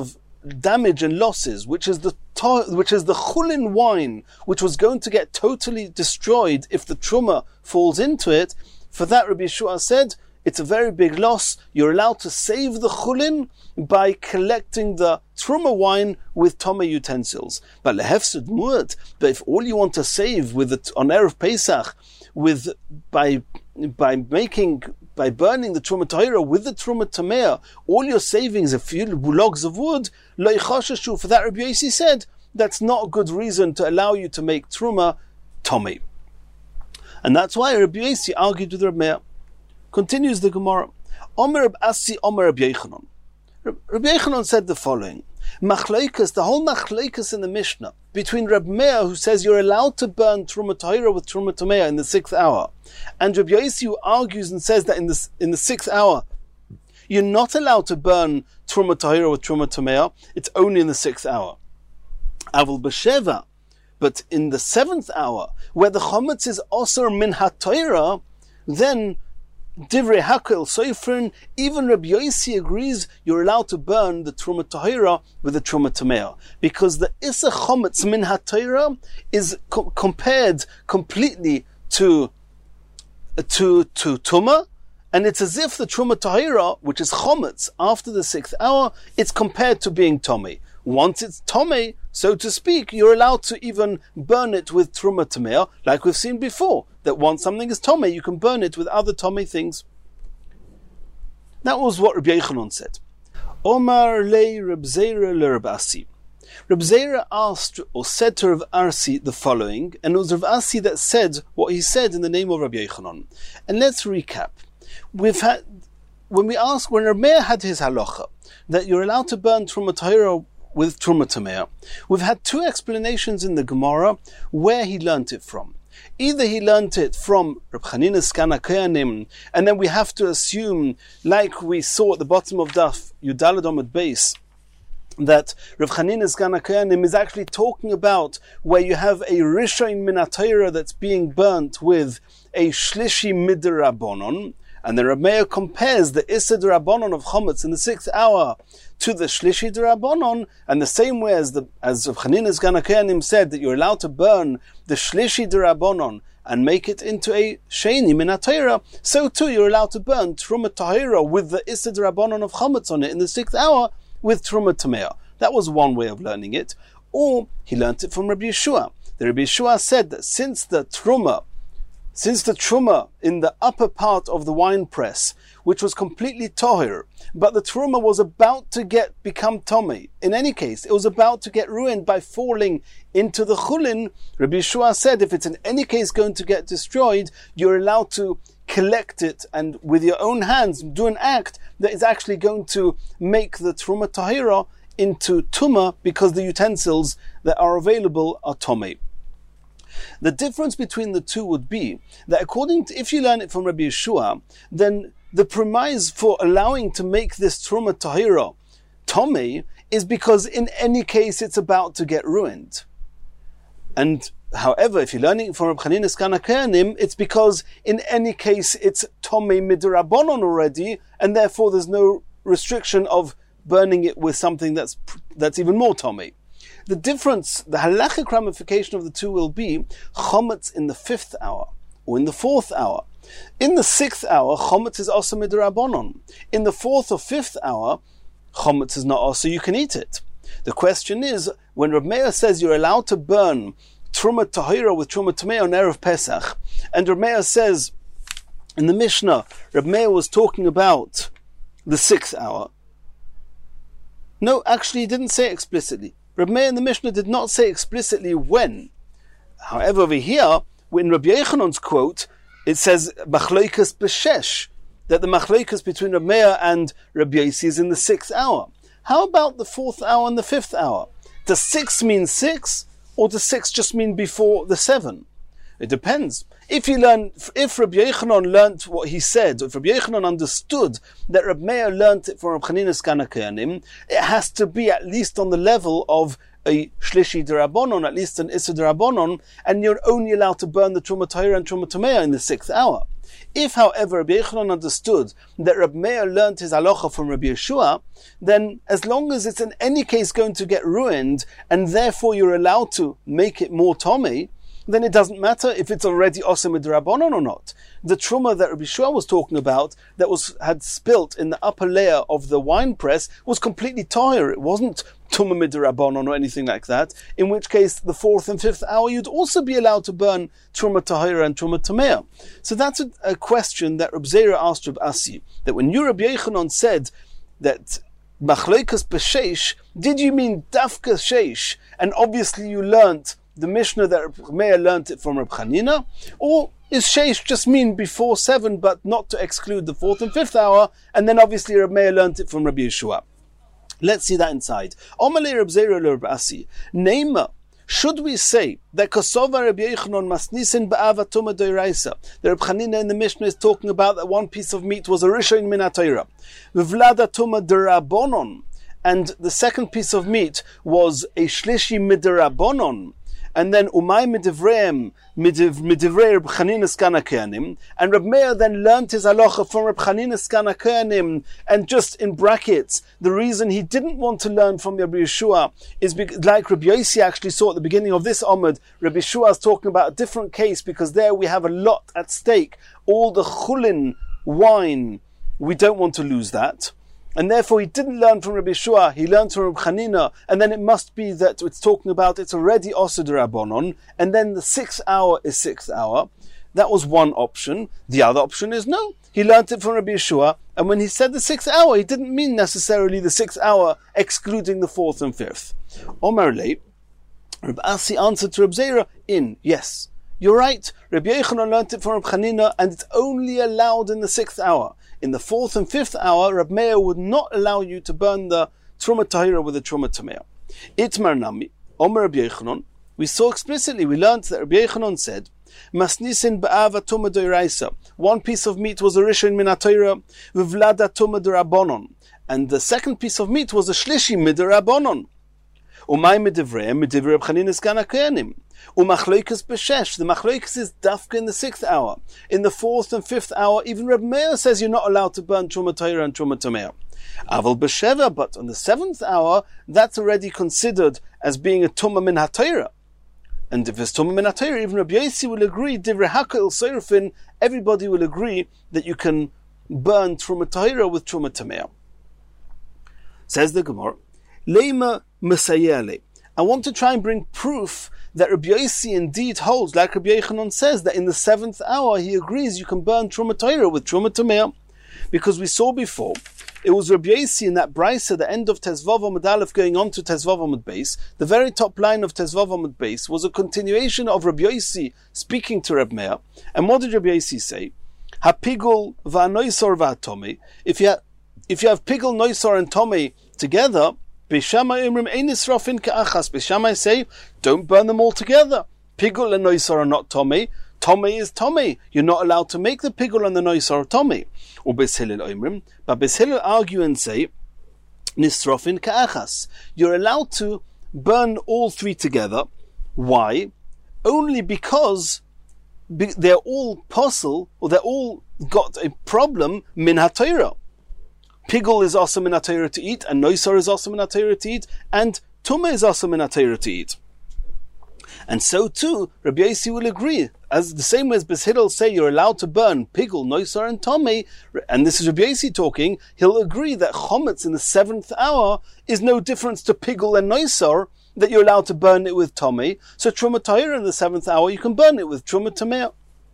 damage and losses, which is the to- which is the chulin wine, which was going to get totally destroyed if the truma falls into it, for that Rabbi Yeshua said, it's a very big loss. You're allowed to save the chulin by collecting the truma wine with tomei utensils. But lehefsed muad, but if all you want to save with it on Erev Pesach, with by by making by burning the truma tahira with the truma tamea, all your savings, a few logs of wood, lo yichashashu. For that, Rabbi Yossi said that's not a good reason to allow you to make truma tomei, and that's why Rabbi Yossi argued with Rabbi Meir. Continues the Gemara. Omer Reb Asi, Omer Reb Yechanan. Rabbi Yechanan said the following: Machleikas, the whole machleikas in the Mishnah between Reb Meir, who says you're allowed to burn truma tahira with truma tamea in the sixth hour, and Rabbi Yossi, who argues and says that in the in the sixth hour you're not allowed to burn truma tahira with truma tamea. It's only in the sixth hour. Avul b'sheva, but in the seventh hour, where the chometz is also min hatayra, then Divrei Hakel Soifrin, even Rabbi Yossi agrees you're allowed to burn the Truma Tahira with the Truma Tamea, because the Issa Chometz Min HaTahira is co- compared completely to to to Tuma, and it's as if the Truma Tahira, which is Chometz after the sixth hour, it's compared to being Tomei. Once it's Tomei, so to speak, you're allowed to even burn it with Truma Tamea, like we've seen before, that once something is Tomei, you can burn it with other Tomei things. That was what Rabbi Yechanan said. Omar le Reb Zera le Reb Asi. Reb Zera asked or said to Rav Asi the following, and it was Rav Asi that said what he said in the name of Rabbi Yechanan. And let's recap. We've had, when we asked, when Reb Meir had his halacha, that you're allowed to burn Truma Tahira with Truma Tamea, we've had two explanations in the Gemara where he learnt it from. Either he learnt it from Reb Chanina's Kana Koyanim, and then we have to assume, like we saw at the bottom of Daf Yudalad Amud Beis, that Reb Chanina's Kana Koyanim is actually talking about where you have a Rishon Min HaTorah that's being burnt with a Shlishi Midirabonon, and the Reb Meir compares the Issa D'Rabbanon of Chometz in the sixth hour to the Shlishi D'Rabbanon, and the same way as the as Reb Chanina's Kana Koyanim said that you're allowed to burn the Shlishi D'Rabbanon and make it into a Sheni Min HaTorah, so too you're allowed to burn Truma Tahira with the Issa D'Rabbanon of Chometz on it in the sixth hour with Truma Tamea. That was one way of learning it. Or he learnt it from Rabbi Yeshua. The Rabbi Yeshua said that since the Truma Since the truma in the upper part of the wine press, which was completely tohir, but the truma was about to get become tomei. In any case, it was about to get ruined by falling into the chulin. Rabbi Yeshua said, if it's in any case going to get destroyed, you're allowed to collect it and with your own hands do an act that is actually going to make the truma tahira into tuma, because the utensils that are available are tomei. The difference between the two would be that according to, if you learn it from Rabbi Yeshua, then the premise for allowing to make this Truma Tahira Tomei is because in any case it's about to get ruined. And however, if you're learning it from Reb Chanina's Kana Koyanim, it's because in any case it's Tomei Midrabanon already, and therefore there's no restriction of burning it with something that's that's even more Tomei. The difference, the halachic ramification of the two will be chometz in the fifth hour or in the fourth hour. In the sixth hour, chometz is also midrabanon. In the fourth or fifth hour, chometz is not also, you can eat it. The question is, when Reb Meir says you're allowed to burn truma tahira with truma tamei on Erev Pesach, and Reb Meir says in the Mishnah, Reb Meir was talking about the sixth hour. No, actually he didn't say it explicitly. Reb Meir in the Mishnah did not say explicitly when. However, over here, in Rabbi Yechanan's quote, it says machleikas b'shesh, that the machleikas between Reb Meir and Rabbi Yossi is in the sixth hour. How about the fourth hour and the fifth hour? Does six mean six, or does six just mean before the seven? It depends. If you learn, if Rabbi Yechanan learnt what he said, if Rabbi Yechanan understood that Reb Meir learnt it from Reb Chanina's Kana Koyanim, it has to be at least on the level of a Shlishi D'Rabbanon, at least an Issa D'Rabbanon, and you're only allowed to burn the Truma Tahira and Truma Tamea in the sixth hour. If, however, Rabbi Yochanan understood that Rabbi Meir learned his halacha from Rabbi Yeshua, then as long as it's in any case going to get ruined, and therefore you're allowed to make it more tomei, then it doesn't matter if it's already osem midrabanon or not. The truma that Rabbi Yeshua was talking about, that was had spilt in the upper layer of the wine press, was completely tahir. It wasn't tumah midrabanon or anything like that. In which case, the fourth and fifth hour, you'd also be allowed to burn truma tahira and truma tamea. So that's a, a question that Reb Zera asked Reb Asi. That when you, Rabbi Yochanan, said that machloikas b'sheish, did you mean dafka sheish? And obviously you learnt the Mishnah that Reb Meir learnt it from Reb Chanina, or is sheish just mean before seven, but not to exclude the fourth and fifth hour, and then obviously Reb Meir learnt it from Rabbi Yeshua. Let's see that inside. Omalei Reb Zera Reb Asi. Neima, should we say that Kosova Rabbi Yochanan masnisin ba'ava tuma doiraisa? The Reb Chanina in the Mishnah is talking about that one piece of meat was a rishon min ha'Torah, v'vlada tuma derabonon, and the second piece of meat was a shlishi miderabonon. And then Umay midivreim midivrei Reb Chanina Skana Kohanim, and Reb Meir then learnt his halacha from Reb Chanina Skana Kohanim. And just in brackets, the reason he didn't want to learn from Rabbi Yeshua is because, like Rabbi Yossi actually saw at the beginning of this Amud, Rabbi Yeshua is talking about a different case, because there we have a lot at stake. All the chulin wine, we don't want to lose that. And therefore he didn't learn from Rabbi Yeshua, he learned from Rabbi Chanina, and then it must be that it's talking about it's already Osed Rabbanon, and then the sixth hour is sixth hour. That was one option. The other option is no, he learned it from Rabbi Yeshua, and when he said the sixth hour, he didn't mean necessarily the sixth hour, excluding the fourth and fifth. Omar Lei, Rabbi Asi answered to Rabbi Zera in, yes, you're right, Rabbi Yochanan learned it from Rabbi Chanina, and it's only allowed in the sixth hour. In the fourth and fifth hour, Reb Meir would not allow you to burn the truma tahira with the truma tamea. Itmar nami, Omer Rabbi Yochanan, we saw explicitly, we learned that Rabbi Yochanan said, Masnisin ba'ava tuma doiraisa. One piece of meat was a rishon min ha'Torah, v'vlada tuma d'Rabbanon, and the second piece of meat was a shlishi mid'Rabbanon. Umay midivreim midivrei Reb Chanina Skana Kohanim. Umachloikas b'shesh. The machloikas is dafka in the sixth hour. In the fourth and fifth hour, even Reb Meir says you're not allowed to burn truma tahira and truma tamea. Aval b'sheva, but on the seventh hour, that's already considered as being a tuma min ha'Torah. And if it's tuma min ha'Torah, even Rabbi Yossi will agree, divrei hakol soirfin, everybody will agree that you can burn truma tahira with truma tamea. Says the Gemara, Leima Mesayele. I want to try and bring proof that Rabbi Yossi indeed holds, like Rabbi Yochanan says, that in the seventh hour he agrees you can burn truma tahira with truma tamea. Because we saw before, it was Rabbi Yossi in that brisa, the end of Tezvav Amud Aleph going on to Tezvav Amud Beis. The very top line of Tezvav Amud Beis was a continuation of Rabbi Yossi speaking to Reb Meir. And what did Rabbi Yossi say? Hapigul va'noisor va'tomei. If you have, if you have pigul, noisor, and tomei together, Beishamai Imrim Einisrofin Ka'achas. Beishamai say, don't burn them all together. Pigul and noisor are not tomei. Tomei is tomei. You're not allowed to make the pigul and the noisor tomei. Or Beis Hillel Imrim. But Beis Hillel argue and say, Nisrofin Ka'achas. You're allowed to burn all three together. Why? Only because they're all possible, or they're all got a problem min ha'Torah. Pigul is also min ha'Torah to eat, and noisor is also min ha'Torah to eat, and tumah is also min ha'Torah to eat. And so too, Rabbi Yossi will agree, as the same way as Beis Hillel say you're allowed to burn pigul, noisor, and tomei, and this is Rabbi Yossi talking, he'll agree that chometz in the seventh hour is no difference to pigul and noisor, that you're allowed to burn it with tomei. So truma tahira in the seventh hour, you can burn it with truma tamea.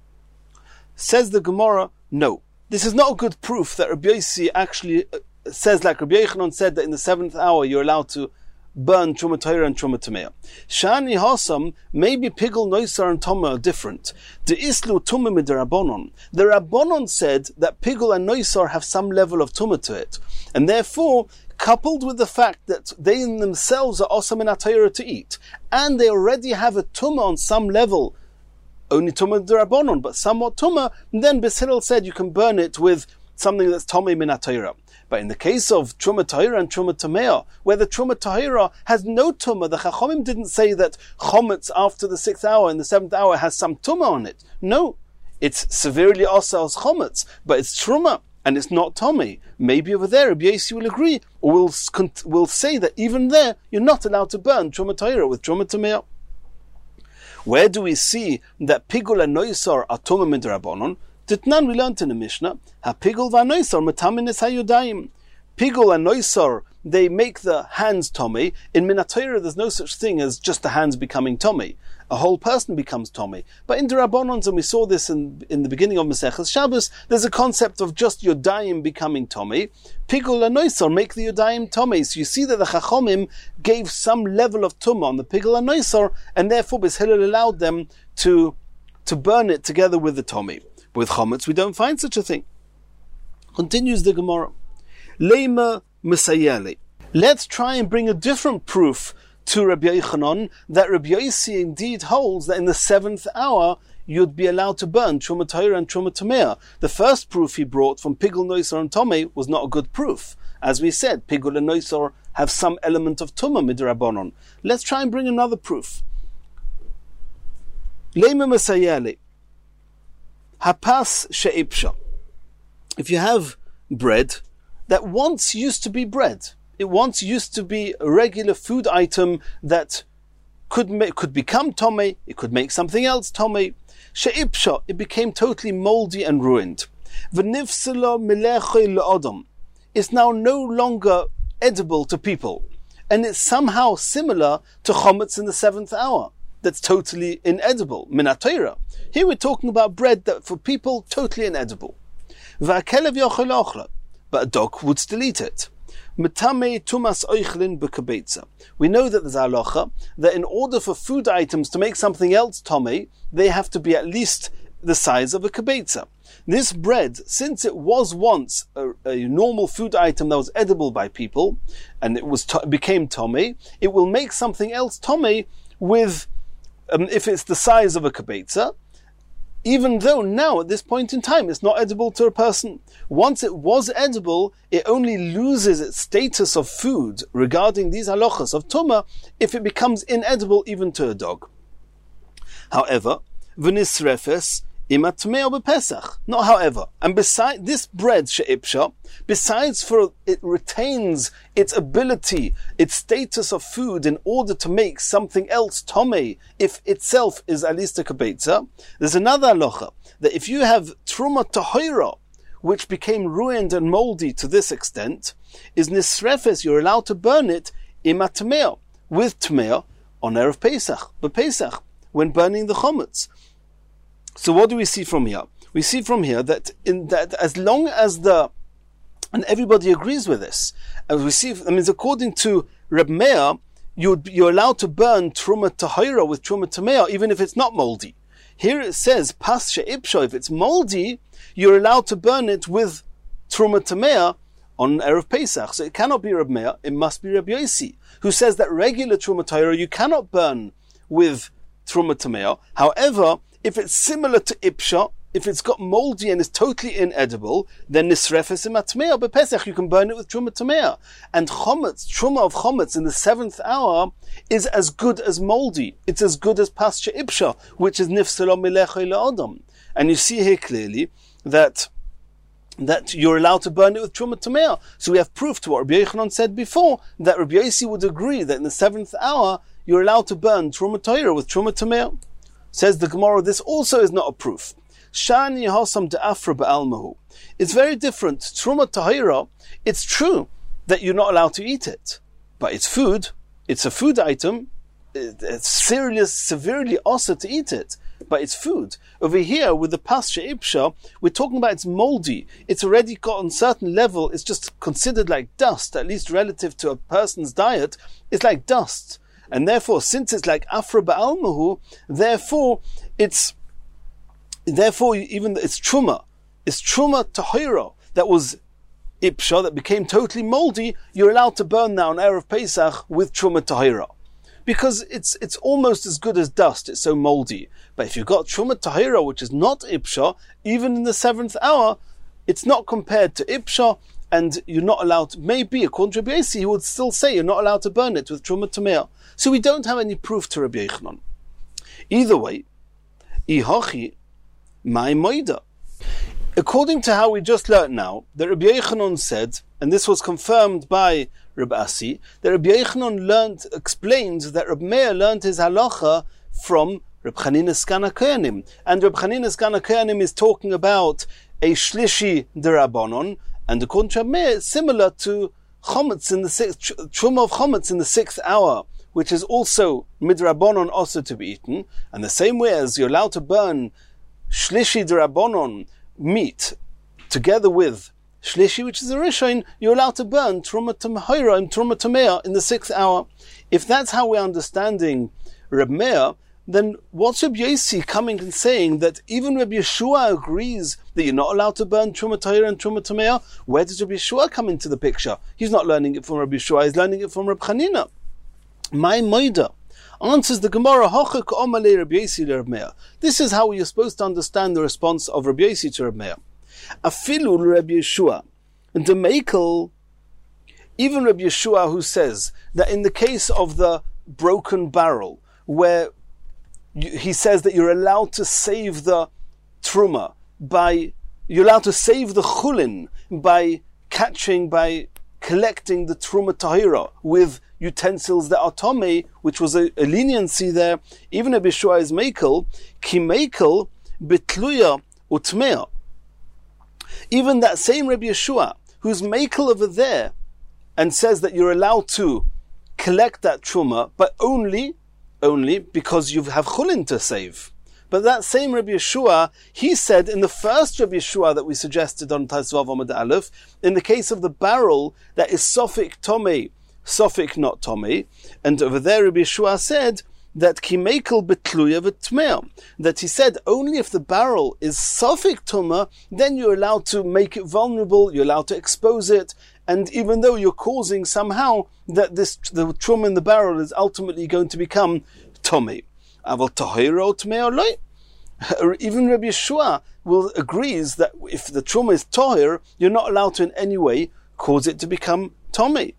Says the Gemara, no. This is not a good proof that Rabbi Yossi actually says, like Rabbi Yochanan said, that in the seventh hour you're allowed to burn truma tahira and truma tamea. Shani hasam, maybe pigul, noisar, and toma are different. The islu tumah midrabanon. The Rabbanon said that pigul and noisar have some level of tumah to it, and therefore, coupled with the fact that they in themselves are also min ha'Torah to eat, and they already have a tumah on some level, only tumah d'Rabbanon, but somewhat tumah, then Beis Hillel said you can burn it with something that's tomei min ha'Torah. But in the case of truma tahira and truma tamea, where the truma tahira has no tumah, the Chachomim didn't say that chometz after the sixth hour and the seventh hour has some tumah on it. No, it's severely asa as chometz, but it's truma, and it's not Tomei. Maybe over there Rabbi Yossi will agree, or will will say that even there you're not allowed to burn truma tahira with truma tamei. Where do we see that pigul and noisar are tuma midrabanon? Ditnan we learned in the Mishnah, ha pigul va noisar matamin es hayudayim. Pigul and noisar, they make the hands tomei. In Minatayra, there's no such thing as just the hands becoming tomei. A whole person becomes tomei. But in the Rabbanons, and we saw this in, in the beginning of Maseches Shabbos, there's a concept of just Yodayim becoming tomei. Pigul and noisar make the Yodayim tomei. So you see that the Chachomim gave some level of tumah on the pigul and noisar, and therefore Beis Hillel allowed them to, to burn it together with the tomei. With chometz, we don't find such a thing. Continues the Gemara. Leima Mesayeli. Let's try and bring a different proof to Rabbi Yochanan that Rabbi Yossi indeed holds that in the seventh hour you'd be allowed to burn Truma Tahira and Truma Tamei. The first proof he brought from Pigul, Noisar and Tomei was not a good proof. As we said, Pigul and Noisar have some element of Tumah midrabanon. Let's try and bring another proof. Leima Mesayeli. Hapas she'ipsha. If you have bread that once used to be bread, it once used to be a regular food item that could make, could become tomei, it could make something else tomei. She'ipsha, it became totally moldy and ruined. V'nifsela milechei le'odom, it's now no longer edible to people, and it's somehow similar to chometz in the seventh hour. That's totally inedible. Minatayra. Here we're talking about bread that for people totally inedible. V'akelev yochel ochla, but a dog would still eat it. Metame tumas oichlin b'kabetza. We know that there's halacha that in order for food items to make something else tomei, they have to be at least the size of a kabetza. This bread, since it was once a, a normal food item that was edible by people, and it was to, became tomei, it will make something else tomei with, um, if it's the size of a kabetza, even though now at this point in time it's not edible to a person. Once it was edible, it only loses its status of food regarding these halachas of tumah if it becomes inedible even to a dog. However, v'nisrefes imatmeo b'pesach. Not however. And besides this bread she'ipsha, besides for it retains its ability, its status of food in order to make something else tomei, if itself is at least a kabetza, there's another halacha that if you have truma tahira, which became ruined and moldy to this extent, is nisrefes, you're allowed to burn it imatmeo, with tmeo on Erev Pesach, b'Pesach, when burning the chometz. So what do we see from here? We see from here that in that as long as the, and everybody agrees with this, as we see, I mean, according to Reb Meir, you'd, you're allowed to burn Truma Tahira with Truma Tamei, even if it's not moldy. Here it says, Pas she'ipsha, if it's moldy, you're allowed to burn it with Truma Tamei on Erev Pesach. So it cannot be Reb Meir, it must be Reb Yossi, who says that regular Truma Tahira you cannot burn with Truma Tamei. However, if it's similar to Ipsha, if it's got moldy and is totally inedible, then Nisrefes imatmea b'Pesach, you can burn it with Truma Tamei. And Chometz, Truma of Chometz in the seventh hour is as good as moldy. It's as good as Pascha Ipsha, which is Nifselo Milechei Le'odom. And you see here clearly that that you're allowed to burn it with Truma Tamei. So we have proof to what Rabbi Yochanan said before, that Rabbi Yossi would agree that in the seventh hour, you're allowed to burn Truma Tahira with Truma Tamei. Says the Gemara, this also is not a proof. Shani Hosam de'afra ba'almahu. It's very different. Truma Tahira, it's true that you're not allowed to eat it, but it's food. It's a food item. It's serious, severely also to eat it, but it's food. Over here, with the Pas she'ipsha, we're talking about it's moldy. It's already got on a certain level, it's just considered like dust, at least relative to a person's diet, it's like dust. And therefore, since it's like Afra Ba'almahu, therefore it's therefore even it's Truma. It's Truma Tahira that was Ipsha, that became totally moldy. You're allowed to burn now on Erev Pesach with Truma Tahira. Because it's it's almost as good as dust, it's so moldy. But if you've got Truma Tahira, which is not Ipsha, even in the seventh hour, it's not compared to Ipsha, and you're not allowed to, maybe according to Rabbi Yossi, he would still say you're not allowed to burn it with Truma Tamei. So we don't have any proof to Rabbi Yochanan. Either way, Ihachi My moida. According to how we just learnt now, that Rabbi Yochanan said, and this was confirmed by Rabbi Asi, that Rabbi Yochanan learnt, explained that Rabbi Meir learnt his halacha from Rabbi Chanina Skana Koyanim. And Rabbi Chanina Skana Koyanim is talking about a shlishi derabonon, and according to Rabbi Meir, it's similar to chometz in the sixth, truma of chometz in the sixth hour, which is also midrabonon also to be eaten. And the same way as you're allowed to burn shlishi derabonon meat together with shlishi, which is a rishon, you're allowed to burn truma tamahira and truma tamea in the sixth hour. If that's how we're understanding Reb Meir, then what's Reb Yosi coming and saying that even Reb Yeshua agrees that you're not allowed to burn truma tahira and truma tamea? Where does Reb Yeshua come into the picture? He's not learning it from Reb Yeshua, he's learning it from Reb Chanina. My moida. Answers the Gemara, this is how you're supposed to understand the response of Rabbi Yosi to Rabbi Meir. Afilu Rabbi Yeshua, and the Meikel, even Rabbi Yeshua, who says that in the case of the broken barrel, where you, he says that you're allowed to save the truma by, you're allowed to save the chulin by catching, by collecting the truma tahira with utensils that are tomei, which was a, a leniency there. Even Rabbi Yeshua is Meikel, ki Meikel betluya utmea. Even that same Rabbi Yeshua, who's Meikel over there, and says that you're allowed to collect that truma, but only, only because you have chulin to save. But that same Rabbi Yeshua, he said in the first Rabbi Yeshua that we suggested on Tazvav Amud Aleph, in the case of the barrel that is sofik tomei, sofik not tomei, and over there Rabbi Yeshua said that kimekel betluya v'tmea, that he said only if the barrel is sofik tuma, then you're allowed to make it vulnerable, you're allowed to expose it, and even though you're causing somehow that this the truma in the barrel is ultimately going to become tomei. Aval tahira tmea loy. Even Rabbi Yeshua will agrees that if the truma is tahir, you're not allowed to in any way cause it to become tomei.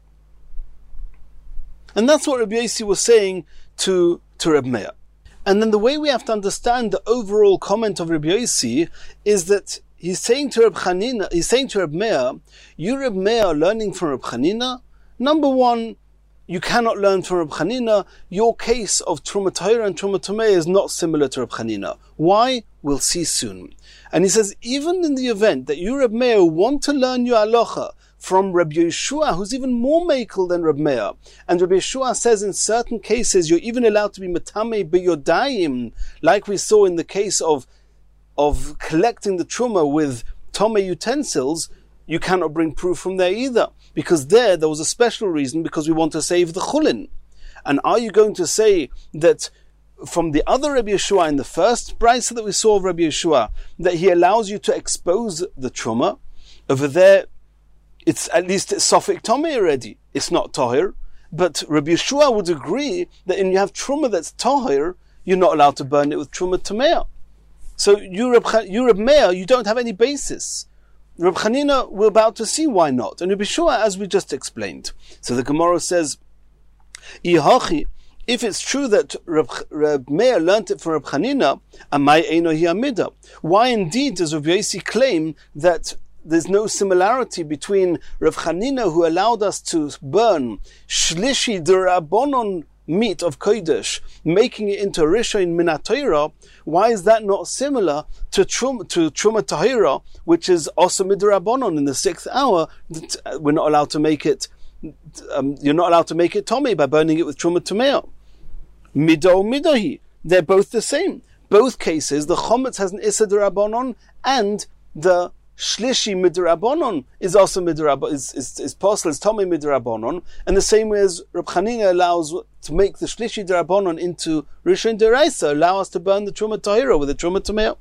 And that's what Rabbi Yosi was saying to, to Reb Meir. And then the way we have to understand the overall comment of Rabbi Yosi is that he's saying to Reb Chanina, he's saying to Reb Meir, you Reb Meir learning from Reb Chanina, number one, you cannot learn from Reb Chanina. Your case of Truma Tahira and Truma Tomei is not similar to Reb Chanina. Why? We'll see soon. And he says, even in the event that you Reb Meir want to learn your halacha from Rabbi Yeshua, who's even more mekel than Rabbi Meir. And Rabbi Yeshua says in certain cases you're even allowed to be metame b'yodayim, like we saw in the case of of collecting the truma with tomei utensils. You cannot bring proof from there either, because there there was a special reason, because we want to save the chulin. And are you going to say that from the other Rabbi Yeshua in the first brisa that we saw of Rabbi Yeshua, that he allows you to expose the truma? Over there, it's at least sofik tomei already. It's not tahir. But Rabbi Yeshua would agree that when you have truma that's tahir, you're not allowed to burn it with truma tamea. So you Reb, you Reb Meir, you don't have any basis. Reb Chanina, we're about to see why not. And Rabbi Yeshua, as we just explained. So the Gemara says, Ihachi, if it's true that Reb, Reb Meir learnt it from Reb Chanina, amai eino hi amida. Why indeed does Rabbi Yosi claim that there's no similarity between Rav Chanina, who allowed us to burn shlishi derabonon meat of kodesh, making it into rishon min haTorah? Why is that not similar to truma to truma tahira, which is also midrabanon in the sixth hour? We're not allowed to make it. Um, you're not allowed to make it tomei by burning it with truma tamea. Mido midohi. They're both the same. Both cases, the chometz has an issa derabanon, and the shlishi midrabanon is also midrabanon, is, is, is possible, is tomei midrabanon, and the same way as Reb Chanina allows to make the shlishi derabanon into rishon deraisa, allow us to burn the truma tahira with the truma tamea.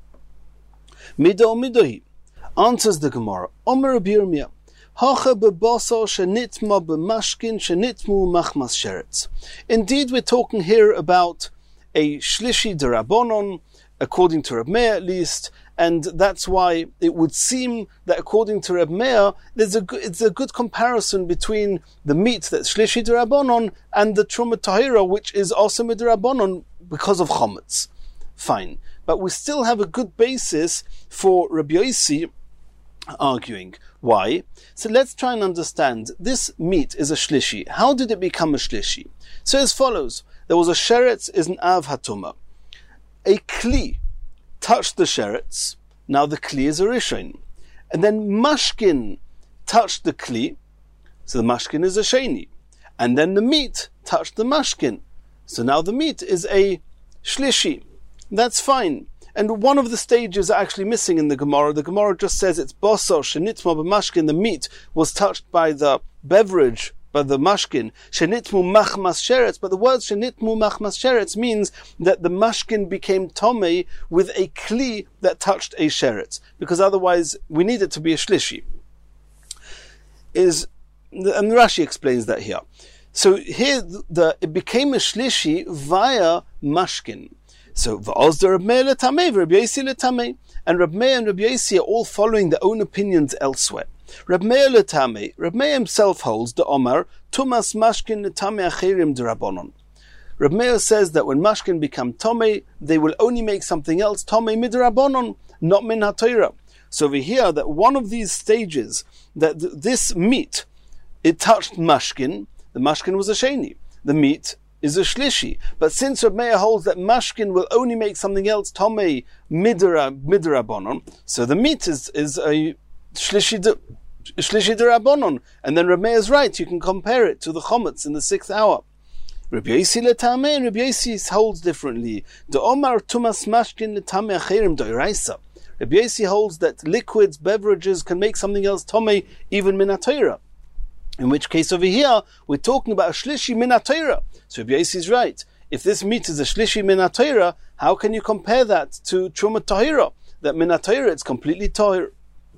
Mido midohi. Answers the Gemara, Omer Rabbi Yirmiyah, hacha bebaso shenitma b'mashkin shenitmu machmas sheretz. Indeed, we're talking here about a shlishi derabanon, according to Reb Meir at least, and that's why it would seem that according to Reb Meir, there's a good, it's a good comparison between the meat that's shlishi derabanon and the truma tahira, which is also midrabanon because of chometz. Fine. but we still have a good basis for Rabbi Yossi arguing. Why? So let's try and understand. This meat is a shlishi. How did it become a shlishi? So as follows. There was a sheretz, is an av hatuma. A kli touched the sheretz. Now the kli is a rishon. And then mashkin touched the kli. So the mashkin is a sheni. And then the meat touched the mashkin. So now the meat is a shlishi. That's fine. And one of the stages are actually missing in the Gemara. The Gemara just says it's bosor shenitma b'mashkin. The meat was touched by the beverage, by the mashkin. Shenitmu machmas sheretz. But the word shenitmu machmas sheretz means that the mashkin became tomei with a kli that touched a sheretz. Because otherwise we need it to be a shlishi. Is, and Rashi explains that here. So here the, it became a shlishi via mashkin. So v'ozda Reb Meir letamei, Reb Yossi letamei, and Reb Meir and Reb Yossi are all following their own opinions elsewhere. Reb Meir letamei, Reb Meir himself holds the Omar tumas mashkin letamei achirim d'Rabbanon. Reb Meir says that when mashkin become tomei, they will only make something else tomei midrabbanon, not min haTorah. So we hear that one of these stages, that th- this meat, it touched mashkin. The mashkin was a sheni. The meat is a shlishi. But since Reb Meir holds that mashkin will only make something else tomei midra midrabbanon, so the meat is is a shlishi de, shlishi d'Rabbanon. And then Reb Meir is right. You can compare it to the chometz in the sixth hour. Reb Yossi letamei, and Reb Yossi holds differently. The Omar tumas mashkin letamei achirim d'oraisa. Reb Yossi holds that liquids, beverages can make something else tomei even min haTorah. In which case over here, we're talking about a shlishi min haTorah. So Rabbi Yossi is right. If this meat is a shlishi min haTorah, how can you compare that to truma tahira? That min haTorah, it's completely tahir.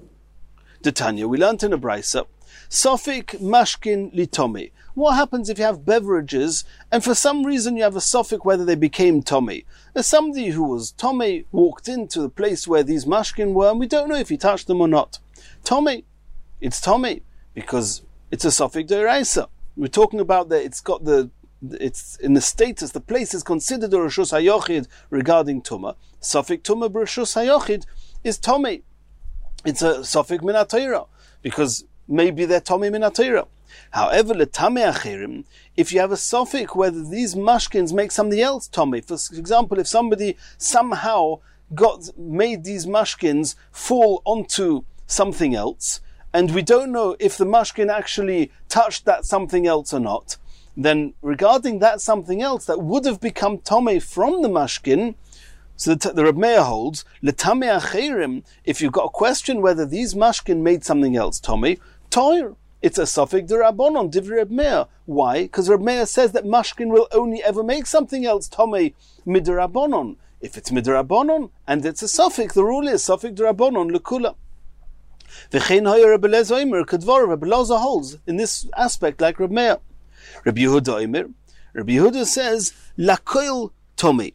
The Tanya, we learned in a brisa, sofik mashkin litomi. What happens if you have beverages, and for some reason you have a sofik whether they became tomei? There's somebody who was tomei, walked into the place where these mashkin were, and we don't know if he touched them or not. Tomei, it's tomei, because it's a sofik d'oraisa. We're talking about that it's got the, it's in the status, the place is considered a reshus hayochid regarding tuma. Sofik tuma b'reshus hayochid is tomei. It's a sofik min haTorah, because maybe they're tomei min haTorah. However, letamei achirim, if you have a sofik whether these mashkins make something else tomei. For example, if somebody somehow got made these mashkins fall onto something else, and we don't know if the mashkin actually touched that something else or not, then regarding that something else that would have become tomei from the mashkin, so the, the Reb Meir holds, letamei achirim, if you've got a question whether these mashkin made something else tomei, toir, it's a sofik d'Rabbanon, divrei Reb Meir. Why? Because Reb Meir says that mashkin will only ever make something else tomei midrabbanon. If it's midrabbanon and it's a sofik, the rule is sofik d'Rabbanon lekula. V'chein hoya Rebbe Eliezer Omer kedvar. Rebbe Eliezer holds in this aspect like Reb Meir. Rabbi Yehuda Omer. Rabbi Yehuda says lakoil tomei.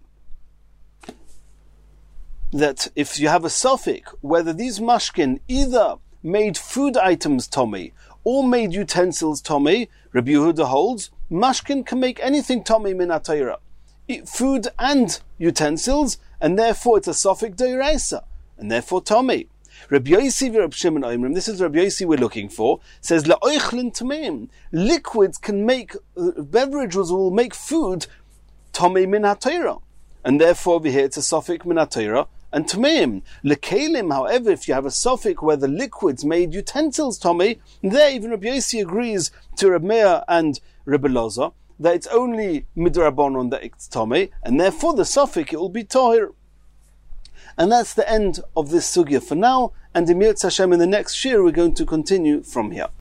That if you have a sofik whether these mashkin either made food items tomei or made utensils tomei, Rabbi Yehuda holds mashkin can make anything tomei min haTorah, food and utensils, and therefore it's a sofik d'oraisa, and therefore tomei. Rabbi Yossi v'Rab Shimon Oimrim, this is Rabbi Yossi we're looking for, says la'oichlin tameim. Liquids can make, uh, beverages will make food tomei min haTorah, and therefore over here it's a sofik min haTorah and tameim. Lekelim, however, if you have a sofik where the liquids made utensils tomei, there even Rabbi Yossi agrees to Reb Meir and Rebbe Eliezer that it's only midrabbanon that it's tomei, and therefore the sofik it will be tohir. And that's the end of this sugya for now, and in Yirtzeh Hashem in the next shir we're going to continue from here.